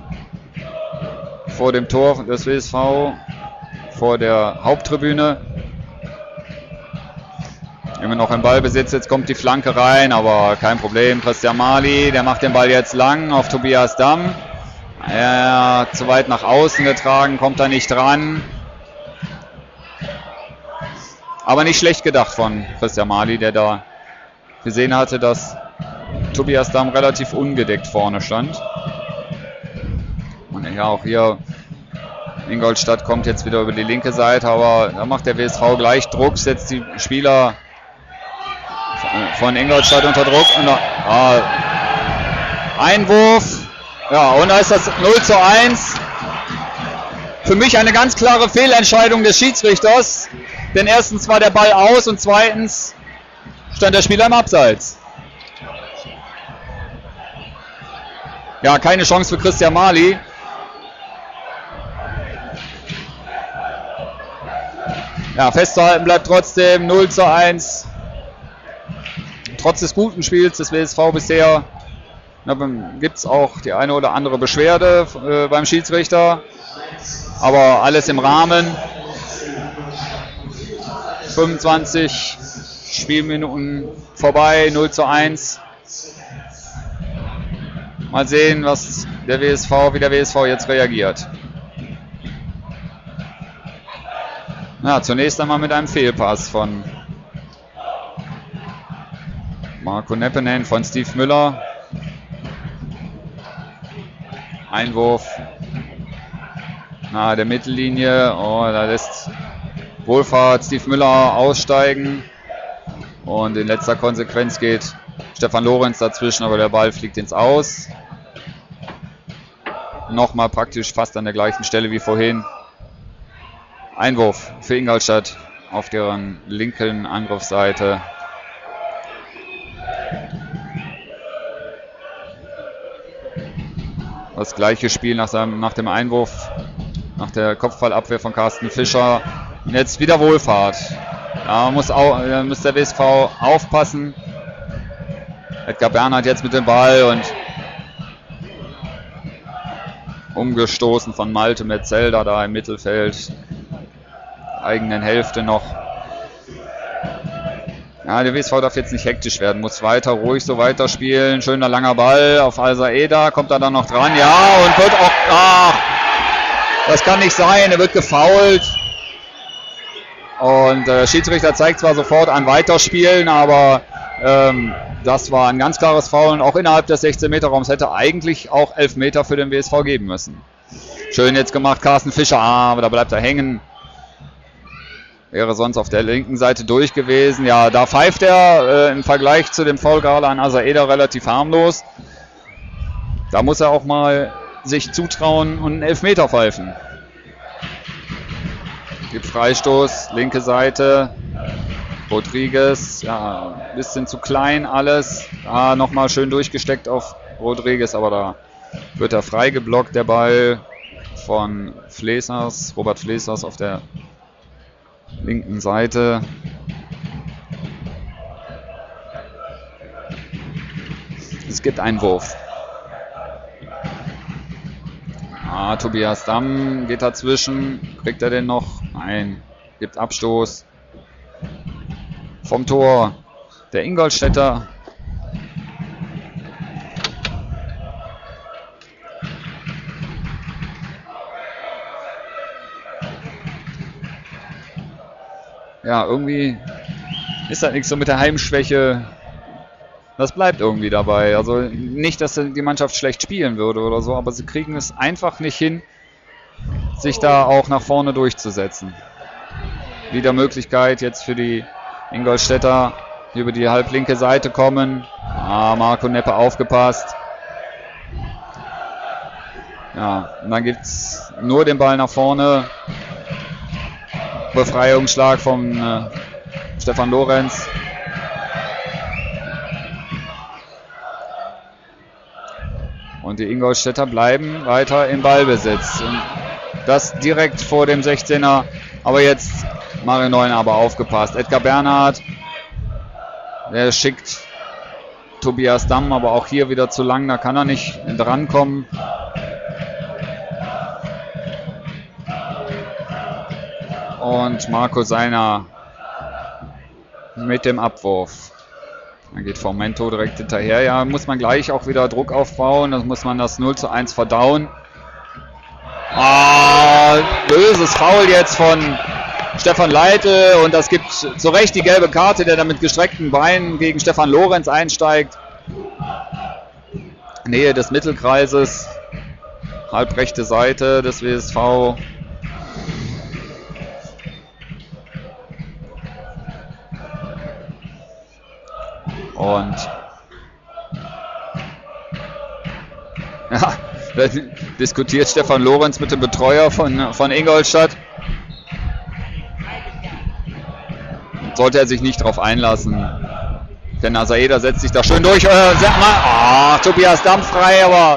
vor dem Tor des WSV, vor der Haupttribüne. Immer noch im Ballbesitz, jetzt kommt die Flanke rein, aber kein Problem. Christian Marley, der macht den Ball jetzt lang auf Tobias Damm. Zu weit nach außen getragen, kommt da nicht dran. Aber nicht schlecht gedacht von Christian Marley, der da gesehen hatte, dass Tobias Damm relativ ungedeckt vorne stand. Und ja, auch hier Ingolstadt kommt jetzt wieder über die linke Seite, aber da macht der WSV gleich Druck, setzt die Spieler von Ingolstadt unter Druck. Und Einwurf. Ja, und da ist das 0:1. Für mich eine ganz klare Fehlentscheidung des Schiedsrichters. Denn erstens war der Ball aus und zweitens stand der Spieler im Abseits. Ja, keine Chance für Christian Marley. Ja, festzuhalten bleibt trotzdem 0:1. Trotz des guten Spiels des WSV bisher gibt es auch die eine oder andere Beschwerde beim Schiedsrichter. Aber alles im Rahmen. 25 Spielminuten vorbei, 0:1. Mal sehen, wie der WSV jetzt reagiert. Ja, zunächst einmal mit einem Fehlpass von Marco Neppenen von Steve Müller. Einwurf nahe der Mittellinie. Da lässt Wohlfahrt Steve Müller aussteigen. Und in letzter Konsequenz geht Stefan Lorenz dazwischen, aber der Ball fliegt ins Aus. Nochmal praktisch fast an der gleichen Stelle wie vorhin. Einwurf für Ingolstadt auf deren linken Angriffsseite. Das gleiche Spiel nach dem Einwurf, nach der Kopfballabwehr von Carsten Fischer. Und jetzt wieder Wohlfahrt. Da muss der WSV aufpassen. Edgar Bernhard jetzt mit dem Ball und umgestoßen von Malte Metzelder da im Mittelfeld. Eigenen Hälfte noch. Ja, der WSV darf jetzt nicht hektisch werden, muss ruhig so weiterspielen. Schöner langer Ball auf Al-Saeda, kommt er dann noch dran. Ja, und wird auch, das kann nicht sein, er wird gefoult. Und der Schiedsrichter zeigt zwar sofort an Weiterspielen, aber das war ein ganz klares Foul und auch innerhalb des 16-Meter-Raums hätte eigentlich auch 11 Meter für den WSV geben müssen. Schön jetzt gemacht, Carsten Fischer, aber da bleibt er hängen. Wäre sonst auf der linken Seite durch gewesen. Ja, da pfeift er im Vergleich zu dem Foul gerade an Al-Saeda relativ harmlos. Da muss er auch mal sich zutrauen und einen Elfmeter pfeifen. Gibt Freistoß, linke Seite. Rodriguez, ja, ein bisschen zu klein alles. Nochmal schön durchgesteckt auf Rodriguez, aber da wird er frei geblockt, der Ball von Flesers, Robert Flesers auf der linken Seite. Es gibt einen Wurf. Tobias Damm geht dazwischen. Kriegt er den noch? Nein. Gibt Abstoß. Vom Tor der Ingolstädter. Ja, irgendwie ist das nichts so mit der Heimschwäche. Das bleibt irgendwie dabei. Also nicht, dass die Mannschaft schlecht spielen würde oder so, aber sie kriegen es einfach nicht hin, sich da auch nach vorne durchzusetzen. Wieder Möglichkeit jetzt für die Ingolstädter, die über die halblinke Seite kommen. Marco Neppe aufgepasst. Ja, und dann gibt es nur den Ball nach vorne. Befreiungsschlag von Stefan Lorenz. Und die Ingolstädter bleiben weiter im Ballbesitz. Und das direkt vor dem 16er. Aber jetzt Mario Neunaber aufgepasst. Edgar Bernhard, der schickt Tobias Damm, aber auch hier wieder zu lang. Da kann er nicht drankommen. Und Marco Seiner mit dem Abwurf. Dann geht Formento direkt hinterher. Ja, muss man gleich auch wieder Druck aufbauen. Dann muss man das 0:1 verdauen. Böses Foul jetzt von Stefan Leitl. Und das gibt zu Recht die gelbe Karte, der da mit gestreckten Beinen gegen Stefan Lorenz einsteigt. Nähe des Mittelkreises. Halbrechte Seite des WSV. Und ja, da diskutiert Stefan Lorenz mit dem Betreuer von Ingolstadt. Sollte er sich nicht drauf einlassen. Denn Asaeda setzt sich da schön durch. Tobias Damm frei, aber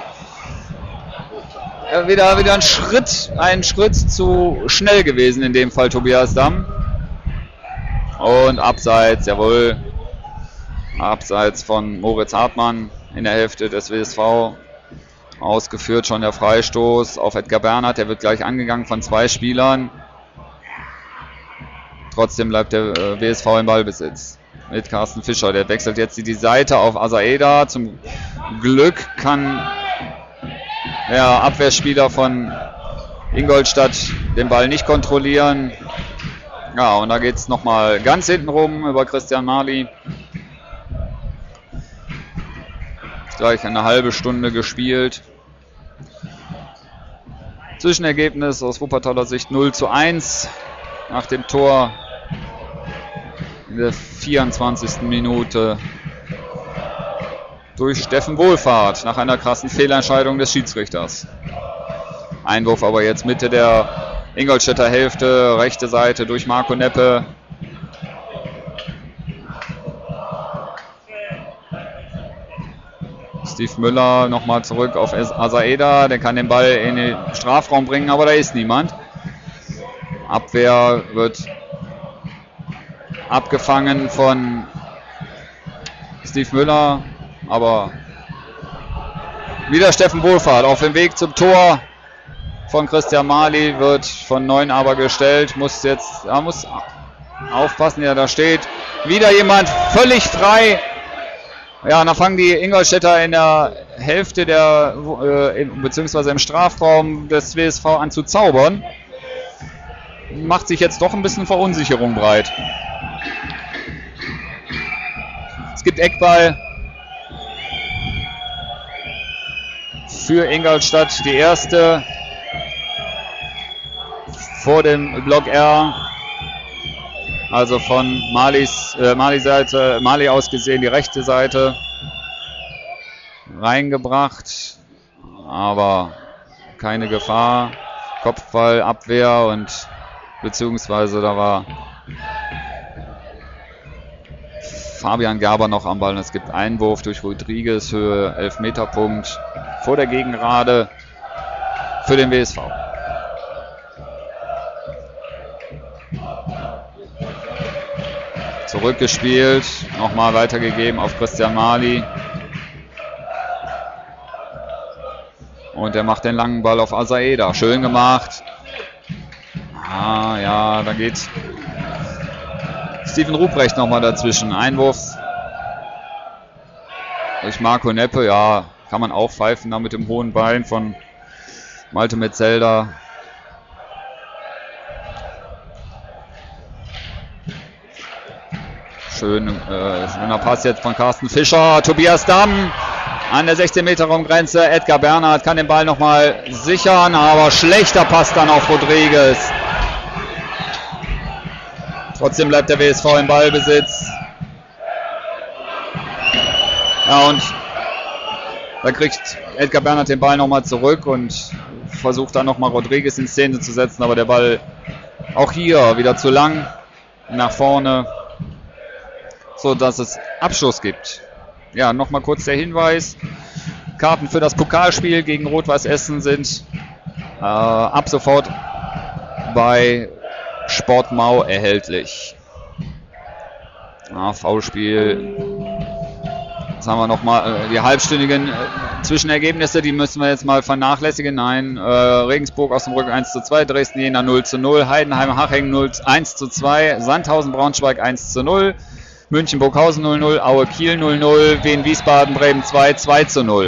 wieder ein Schritt zu schnell gewesen in dem Fall Tobias Damm. Und abseits, jawohl. Abseits von Moritz Hartmann in der Hälfte des WSV. Ausgeführt schon der Freistoß auf Edgar Bernhard. Der wird gleich angegangen von 2 Spielern. Trotzdem bleibt der WSV im Ballbesitz. Mit Carsten Fischer. Der wechselt jetzt die Seite auf Asaeda. Zum Glück kann der Abwehrspieler von Ingolstadt den Ball nicht kontrollieren. Ja, und da geht es nochmal ganz hinten rum über Christian Marli. Gleich eine halbe Stunde gespielt. Zwischenergebnis aus Wuppertaler Sicht 0:1 nach dem Tor in der 24. Minute durch Steffen Wohlfahrt nach einer krassen Fehlentscheidung des Schiedsrichters. Einwurf aber jetzt Mitte der Ingolstädter Hälfte, rechte Seite durch Marco Neppe. Steve Müller nochmal zurück auf Asaeda. Der kann den Ball in den Strafraum bringen, aber da ist niemand. Abwehr wird abgefangen von Steve Müller, aber wieder Steffen Wohlfahrt auf dem Weg zum Tor von Christian Marli, wird von Neunaber gestellt, muss aufpassen, ja, da steht wieder jemand völlig frei. Ja, und dann fangen die Ingolstädter in der Hälfte beziehungsweise im Strafraum des WSV an zu zaubern. Macht sich jetzt doch ein bisschen Verunsicherung breit. Es gibt Eckball für Ingolstadt, die erste vor dem Block R. Also von Marli-Seite, Marli aus gesehen, die rechte Seite reingebracht, aber keine Gefahr. Kopfball, Abwehr und beziehungsweise da war Fabian Gerber noch am Ball. Und es gibt Einwurf durch Rodriguez, Höhe 11-Meter-Punkt vor der Gegengerade für den WSV. Zurückgespielt, nochmal weitergegeben auf Christian Mali. Und er macht den langen Ball auf Asaeda. Schön gemacht. Ah ja, da geht Steven Ruprecht nochmal dazwischen. Einwurf durch Marco Neppe. Ja, kann man auch pfeifen da mit dem hohen Bein von Malte Metzelder. Schöner Pass jetzt von Carsten Fischer. Tobias Damm an der 16-Meter-Raumgrenze. Edgar Bernhard kann den Ball nochmal sichern, aber schlechter Pass dann auf Rodriguez. Trotzdem bleibt der WSV im Ballbesitz. Ja, und da kriegt Edgar Bernhard den Ball nochmal zurück und versucht dann nochmal Rodriguez in Szene zu setzen, aber der Ball auch hier wieder zu lang nach vorne, so dass es Abschluss gibt. Ja, nochmal kurz der Hinweis. Karten für das Pokalspiel gegen Rot-Weiß Essen sind ab sofort bei Sportmau erhältlich. Foulspiel. Jetzt haben wir nochmal die halbstündigen Zwischenergebnisse, die müssen wir jetzt mal vernachlässigen. Nein, Regensburg Osnabrück 1:2, Dresden-Jena 0:0, Heidenheim-Haching 1:2, Sandhausen-Braunschweig 1:0, München-Burghausen 0:0, Aue-Kiel 0:0, Wien-Wiesbaden-Bremen 2:0.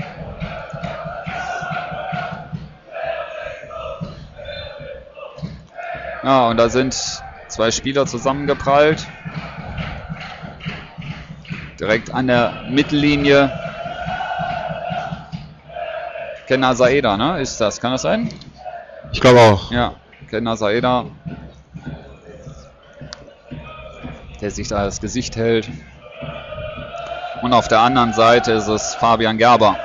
Ja, und da sind zwei Spieler zusammengeprallt. Direkt an der Mittellinie. Kenna Saeda, ne? Ist das? Kann das sein? Ich glaube auch. Ja, Kenna Saeda. Der sich da das Gesicht hält. Und auf der anderen Seite ist es Fabian Gerber.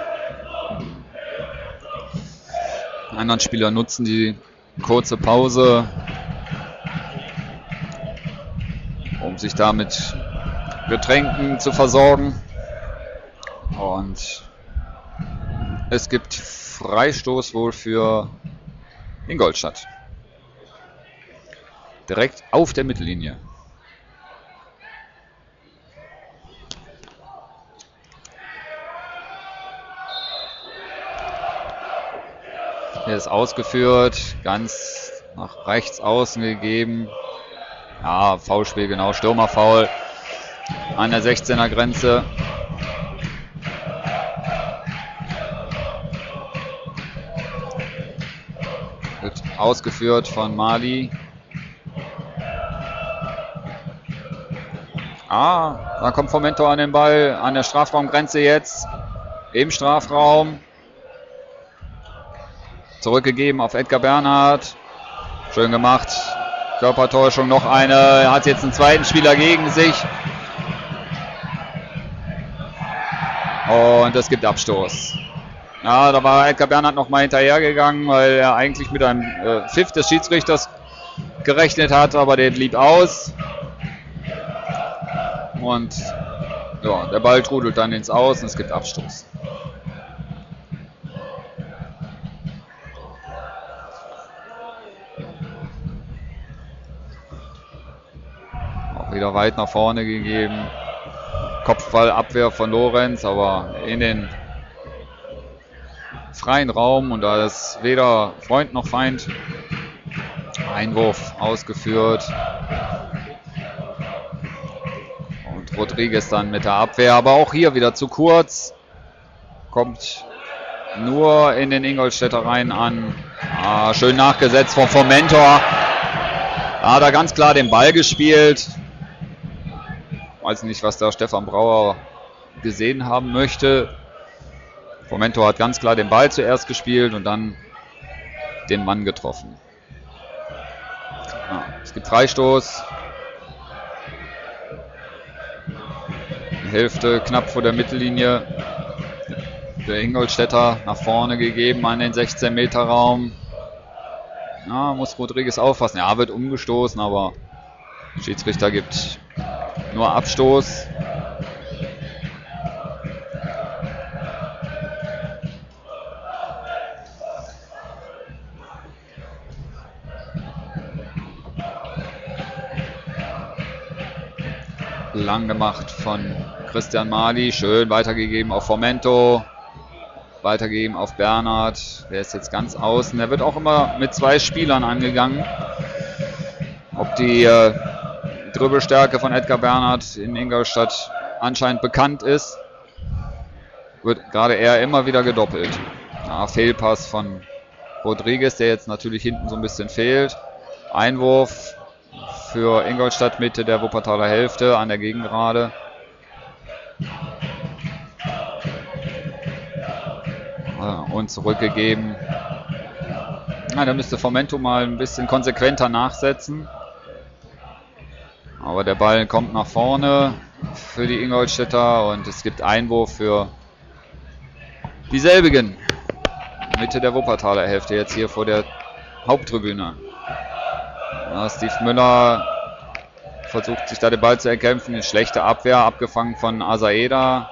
Die anderen Spieler nutzen die kurze Pause, um sich da mit Getränken zu versorgen. Und es gibt Freistoß wohl für Ingolstadt. Direkt auf der Mittellinie. Hier ist ausgeführt, ganz nach rechts außen gegeben. Ja, Foulspiel, genau, Stürmerfoul an der 16er Grenze. Wird ausgeführt von Mali. Da kommt Fomento an den Ball, an der Strafraumgrenze jetzt, im Strafraum. Zurückgegeben auf Edgar Bernhard. Schön gemacht. Körpertäuschung, noch eine. Er hat jetzt einen zweiten Spieler gegen sich. Und es gibt Abstoß. Ja, da war Edgar Bernhard noch mal hinterhergegangen, weil er eigentlich mit einem Pfiff des Schiedsrichters gerechnet hat, aber der blieb aus. Und ja, der Ball trudelt dann ins Aus und es gibt Abstoß. Wieder weit nach vorne gegeben. Kopfballabwehr von Lorenz, aber in den freien Raum und da ist weder Freund noch Feind. Einwurf ausgeführt. Und Rodriguez dann mit der Abwehr, aber auch hier wieder zu kurz. Kommt nur in den Ingolstädter Reihen an. Schön nachgesetzt vom Mentor. Da hat er ganz klar den Ball gespielt. Weiß nicht, was da Stefan Brauer gesehen haben möchte. Fomento hat ganz klar den Ball zuerst gespielt und dann den Mann getroffen. Ja, es gibt Freistoß. Hälfte knapp vor der Mittellinie. Der Ingolstädter nach vorne gegeben an den 16-Meter-Raum. Ja, muss Rodriguez aufpassen. Ja, wird umgestoßen, aber der Schiedsrichter gibt Nur Abstoß. Lang gemacht von Christian Mali. Schön weitergegeben auf Fomento. Weitergegeben auf Bernhard. Der ist jetzt ganz außen. Der wird auch immer mit 2 Spielern angegangen. Ob die Dribbelstärke von Edgar Bernhard in Ingolstadt anscheinend bekannt ist, wird gerade er immer wieder gedoppelt. Ja, Fehlpass von Rodriguez, der jetzt natürlich hinten so ein bisschen fehlt. Einwurf für Ingolstadt Mitte der Wuppertaler Hälfte an der Gegengerade. Und zurückgegeben. Na, da müsste Fomento mal ein bisschen konsequenter nachsetzen. Aber der Ball kommt nach vorne für die Ingolstädter und es gibt Einwurf für dieselbigen. Mitte der Wuppertaler Hälfte, jetzt hier vor der Haupttribüne. Ja, Steve Müller versucht sich da den Ball zu erkämpfen. Eine schlechte Abwehr, abgefangen von Asaeda.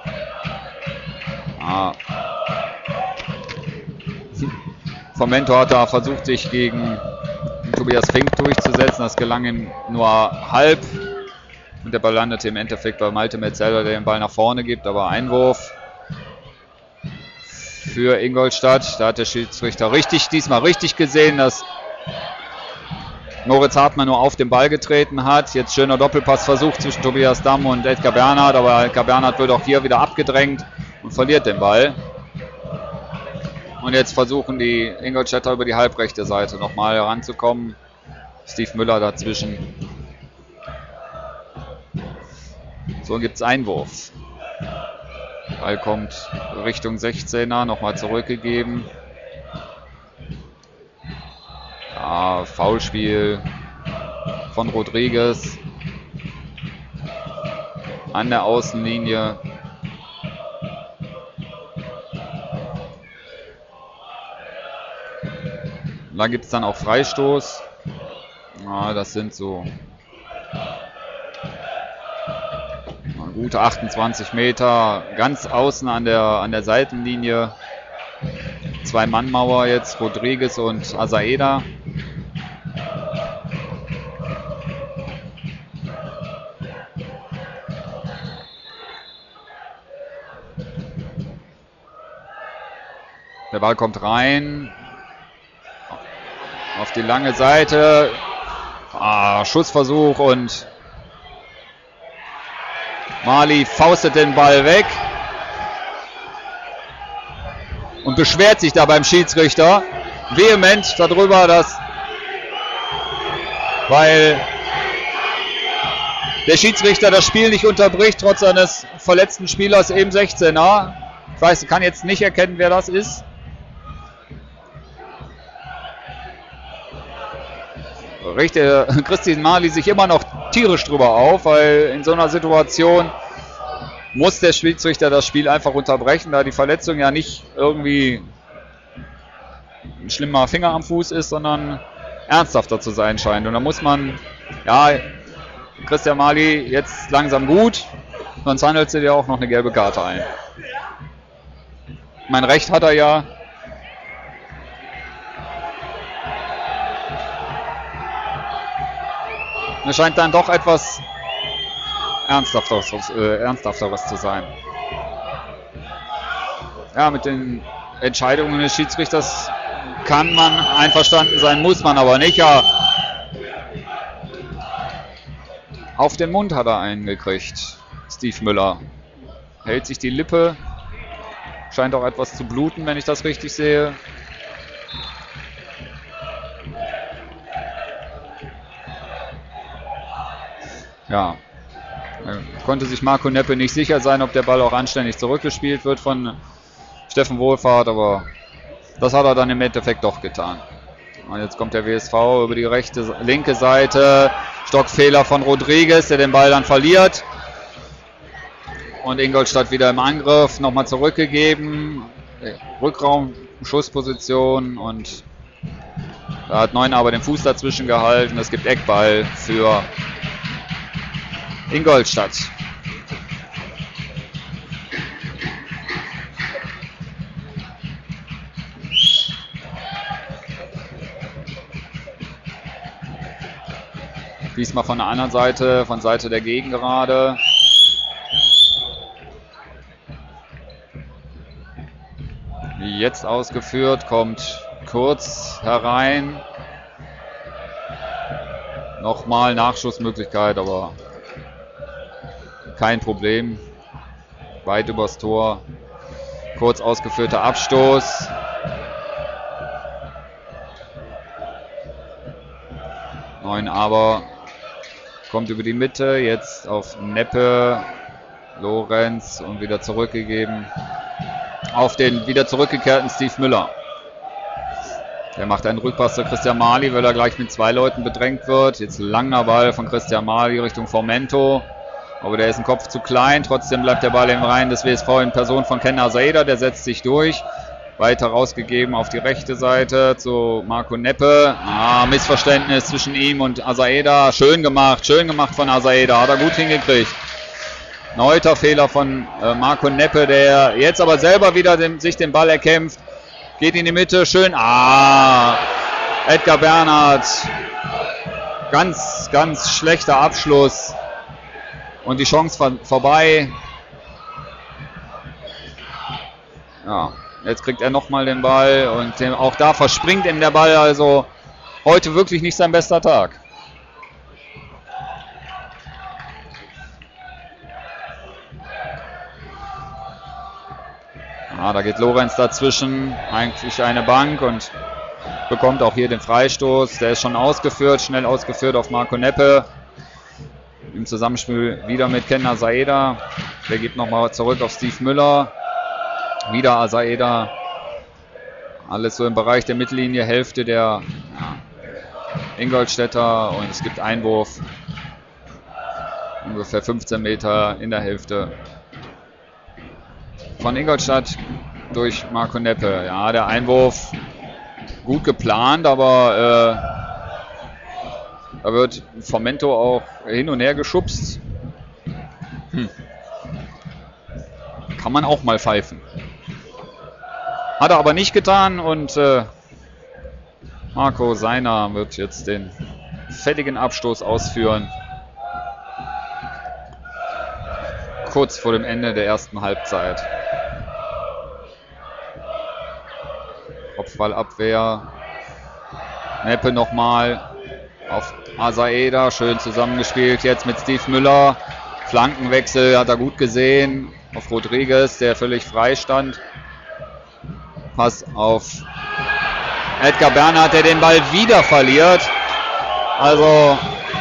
Fomento hat da versucht, sich gegen Tobias Fink durchzusetzen. Das gelang ihm nur halb. Und der Ball landete im Endeffekt bei Malte Metzelder, der den Ball nach vorne gibt. Aber Einwurf für Ingolstadt. Da hat der Schiedsrichter diesmal richtig gesehen, dass Moritz Hartmann nur auf den Ball getreten hat. Jetzt schöner Doppelpassversuch zwischen Tobias Damm und Edgar Bernhard. Aber Edgar Bernhard wird auch hier wieder abgedrängt und verliert den Ball. Und jetzt versuchen die Ingolstädter über die halbrechte Seite nochmal heranzukommen. Steve Müller dazwischen. So gibt es Einwurf. Ball kommt Richtung 16er, nochmal zurückgegeben. Ja, Foulspiel von Rodriguez an der Außenlinie. Da gibt es dann auch Freistoß. Ja, das sind so gute 28 Meter. Ganz außen an der Seitenlinie. 2-Mann-Mauer jetzt, Rodriguez und Asaeda. Der Ball kommt rein. Auf die lange Seite. Schussversuch und Mali faustet den Ball weg. Und beschwert sich da beim Schiedsrichter vehement darüber, weil der Schiedsrichter das Spiel nicht unterbricht, trotz eines verletzten Spielers im 16er. Ich kann jetzt nicht erkennen, wer das ist. Richtet Christian Mali sich immer noch tierisch drüber auf, weil in so einer Situation muss der Schiedsrichter das Spiel einfach unterbrechen, da die Verletzung ja nicht irgendwie ein schlimmer Finger am Fuß ist, sondern ernsthafter zu sein scheint. Und da muss man, Christian Mali jetzt langsam gut, sonst handelt sie dir auch noch eine gelbe Karte ein. Mein Recht hat er ja. Es scheint dann doch etwas Ernsthafteres zu sein. Ja, mit den Entscheidungen des Schiedsrichters kann man einverstanden sein, muss man aber nicht. Ja, auf den Mund hat er einen gekriegt, Steve Müller. Hält sich die Lippe, scheint auch etwas zu bluten, wenn ich das richtig sehe. Ja, konnte sich Marco Neppe nicht sicher sein, ob der Ball auch anständig zurückgespielt wird von Steffen Wohlfahrt, aber das hat er dann im Endeffekt doch getan. Und jetzt kommt der WSV über die linke Seite, Stockfehler von Rodriguez, der den Ball dann verliert. Und Ingolstadt wieder im Angriff, nochmal zurückgegeben, Rückraum, Schussposition und da hat Neuner aber den Fuß dazwischen gehalten. Es gibt Eckball für Ingolstadt. Diesmal von der anderen Seite, von Seite der Gegengerade. Wie jetzt ausgeführt, kommt Kurz herein. Nochmal Nachschussmöglichkeit, aber kein Problem. Weit übers Tor. Kurz ausgeführter Abstoß. Aber kommt über die Mitte, jetzt auf Neppe, Lorenz und wieder zurückgegeben auf den wieder zurückgekehrten Steve Müller. Der macht einen Rückpass zu Christian Mali, weil er gleich mit 2 Leuten bedrängt wird. Jetzt langer Ball von Christian Mali Richtung Formento, aber der ist ein Kopf zu klein. Trotzdem bleibt der Ball im Reihen des WSV in Person von Ken Asaeda, der setzt sich durch. Weiter rausgegeben auf die rechte Seite zu Marco Neppe. Missverständnis zwischen ihm und Asaeda. Schön gemacht von Asaeda. Hat er gut hingekriegt. Neuter Fehler von Marco Neppe, der jetzt aber selber wieder sich den Ball erkämpft. Geht in die Mitte. Schön. Edgar Bernhard. Ganz, ganz schlechter Abschluss. Und die Chance vorbei. Ja. Jetzt kriegt er nochmal den Ball und auch da verspringt ihm der Ball. Also heute wirklich nicht sein bester Tag. Da geht Lorenz dazwischen. Eigentlich eine Bank und bekommt auch hier den Freistoß. Der ist schon ausgeführt, schnell ausgeführt auf Marco Neppe. Im Zusammenspiel wieder mit Ken Asaeda. Der geht nochmal zurück auf Steve Müller. Wieder Asaeda. Alles so im Bereich der Mittellinie, Hälfte der Ingolstädter und es gibt Einwurf. Ungefähr 15 Meter in der Hälfte von Ingolstadt durch Marco Neppe. Ja, der Einwurf gut geplant, aber da wird Formento auch hin und her geschubst. Kann man auch mal pfeifen. Hat er aber nicht getan und Marco Seiner wird jetzt den fälligen Abstoß ausführen. Kurz vor dem Ende der ersten Halbzeit. Kopfballabwehr. Neppe nochmal auf Asaeda. Schön zusammengespielt jetzt mit Steve Müller. Flankenwechsel hat er gut gesehen. Auf Rodriguez, der völlig frei stand. Pass auf Edgar Bernhard, der den Ball wieder verliert. Also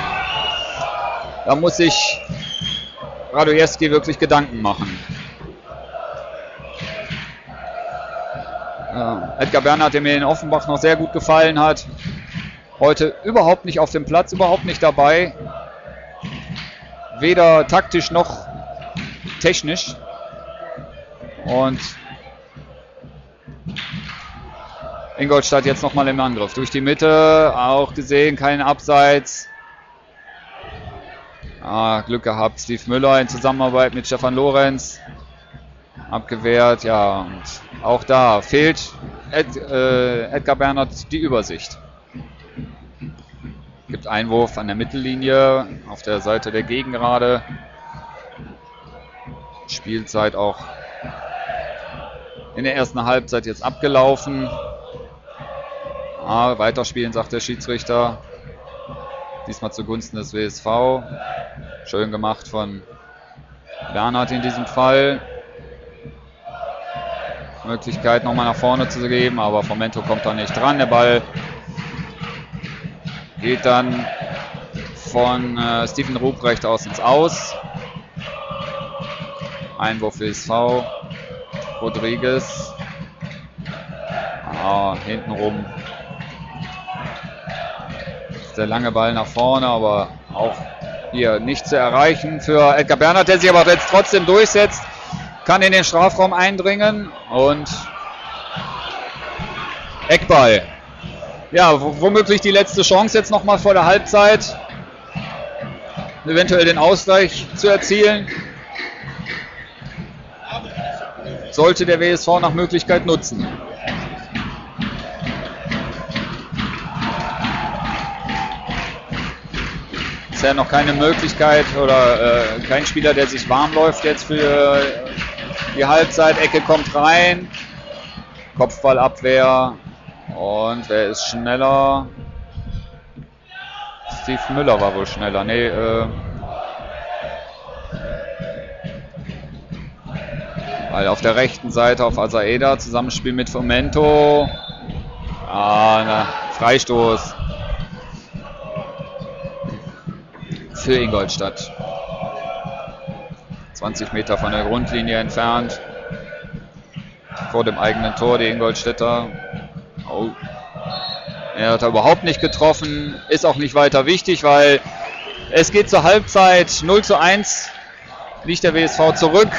da muss sich Radojewski wirklich Gedanken machen. Edgar Bernhard, der mir in Offenbach noch sehr gut gefallen hat. Heute überhaupt nicht auf dem Platz, überhaupt nicht dabei. Weder taktisch noch technisch. Und Ingolstadt jetzt nochmal im Angriff. Durch die Mitte, auch gesehen, kein Abseits. Glück gehabt, Steve Müller in Zusammenarbeit mit Stefan Lorenz. Abgewehrt, ja, und auch da fehlt Edgar Bernhard die Übersicht. Gibt Einwurf an der Mittellinie, auf der Seite der Gegengerade. Spielzeit auch in der ersten Halbzeit jetzt abgelaufen. Weiterspielen, sagt der Schiedsrichter. Diesmal zugunsten des WSV. Schön gemacht von Bernhard in diesem Fall. Möglichkeit nochmal nach vorne zu geben, aber Formento kommt da nicht dran. Der Ball geht dann von Steven Ruprecht aus ins Aus. Einwurf WSV. Rodriguez. Hintenrum. Der lange Ball nach vorne, aber auch hier nicht zu erreichen für Edgar Bernhard, der sich aber jetzt trotzdem durchsetzt. Kann in den Strafraum eindringen und Eckball. Ja, womöglich die letzte Chance jetzt nochmal vor der Halbzeit. eventuell den Ausgleich zu erzielen. Sollte der WSV nach Möglichkeit nutzen. Bisher noch keine Möglichkeit oder kein Spieler, der sich warm läuft jetzt für die Halbzeit. Ecke kommt rein. Kopfballabwehr. Und wer ist schneller? Steve Müller war wohl schneller. Nee, weil auf der rechten Seite auf Azaeda, Zusammenspiel mit Fomento. Freistoß für Ingolstadt. 20 Meter von der Grundlinie entfernt. Vor dem eigenen Tor die Ingolstädter. Oh. Er hat überhaupt nicht getroffen. Ist auch nicht weiter wichtig, weil es geht zur Halbzeit. 0:1 liegt der WSV zurück.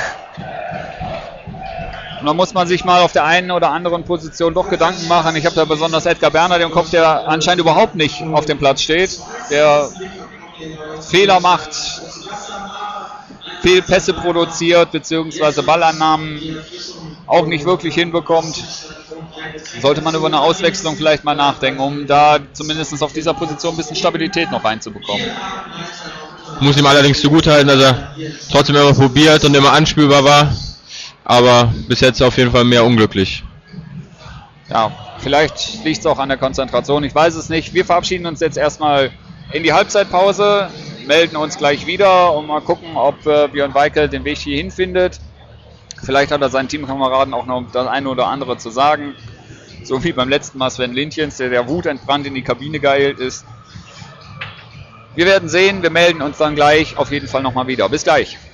Und da muss man sich mal auf der einen oder anderen Position doch Gedanken machen. Ich habe da besonders Edgar Bernhard im Kopf, der anscheinend überhaupt nicht auf dem Platz steht. Der Fehler macht, Fehlpässe produziert, beziehungsweise Ballannahmen auch nicht wirklich hinbekommt. Sollte man über eine Auswechslung vielleicht mal nachdenken, um da zumindest auf dieser Position ein bisschen Stabilität noch reinzubekommen. Muss ihm allerdings zugutehalten, dass er trotzdem immer probiert und immer anspielbar war. Aber bis jetzt auf jeden Fall mehr unglücklich. Ja, vielleicht liegt es auch an der Konzentration, ich weiß es nicht. Wir verabschieden uns jetzt erstmal in die Halbzeitpause, melden uns gleich wieder und mal gucken, ob Björn Weikel den Weg hierhin findet. Vielleicht hat er seinen Teamkameraden auch noch das eine oder andere zu sagen. So wie beim letzten Mal Sven Lindjens, der wutentbrannt in die Kabine geeilt ist. Wir werden sehen, wir melden uns dann gleich auf jeden Fall nochmal wieder. Bis gleich.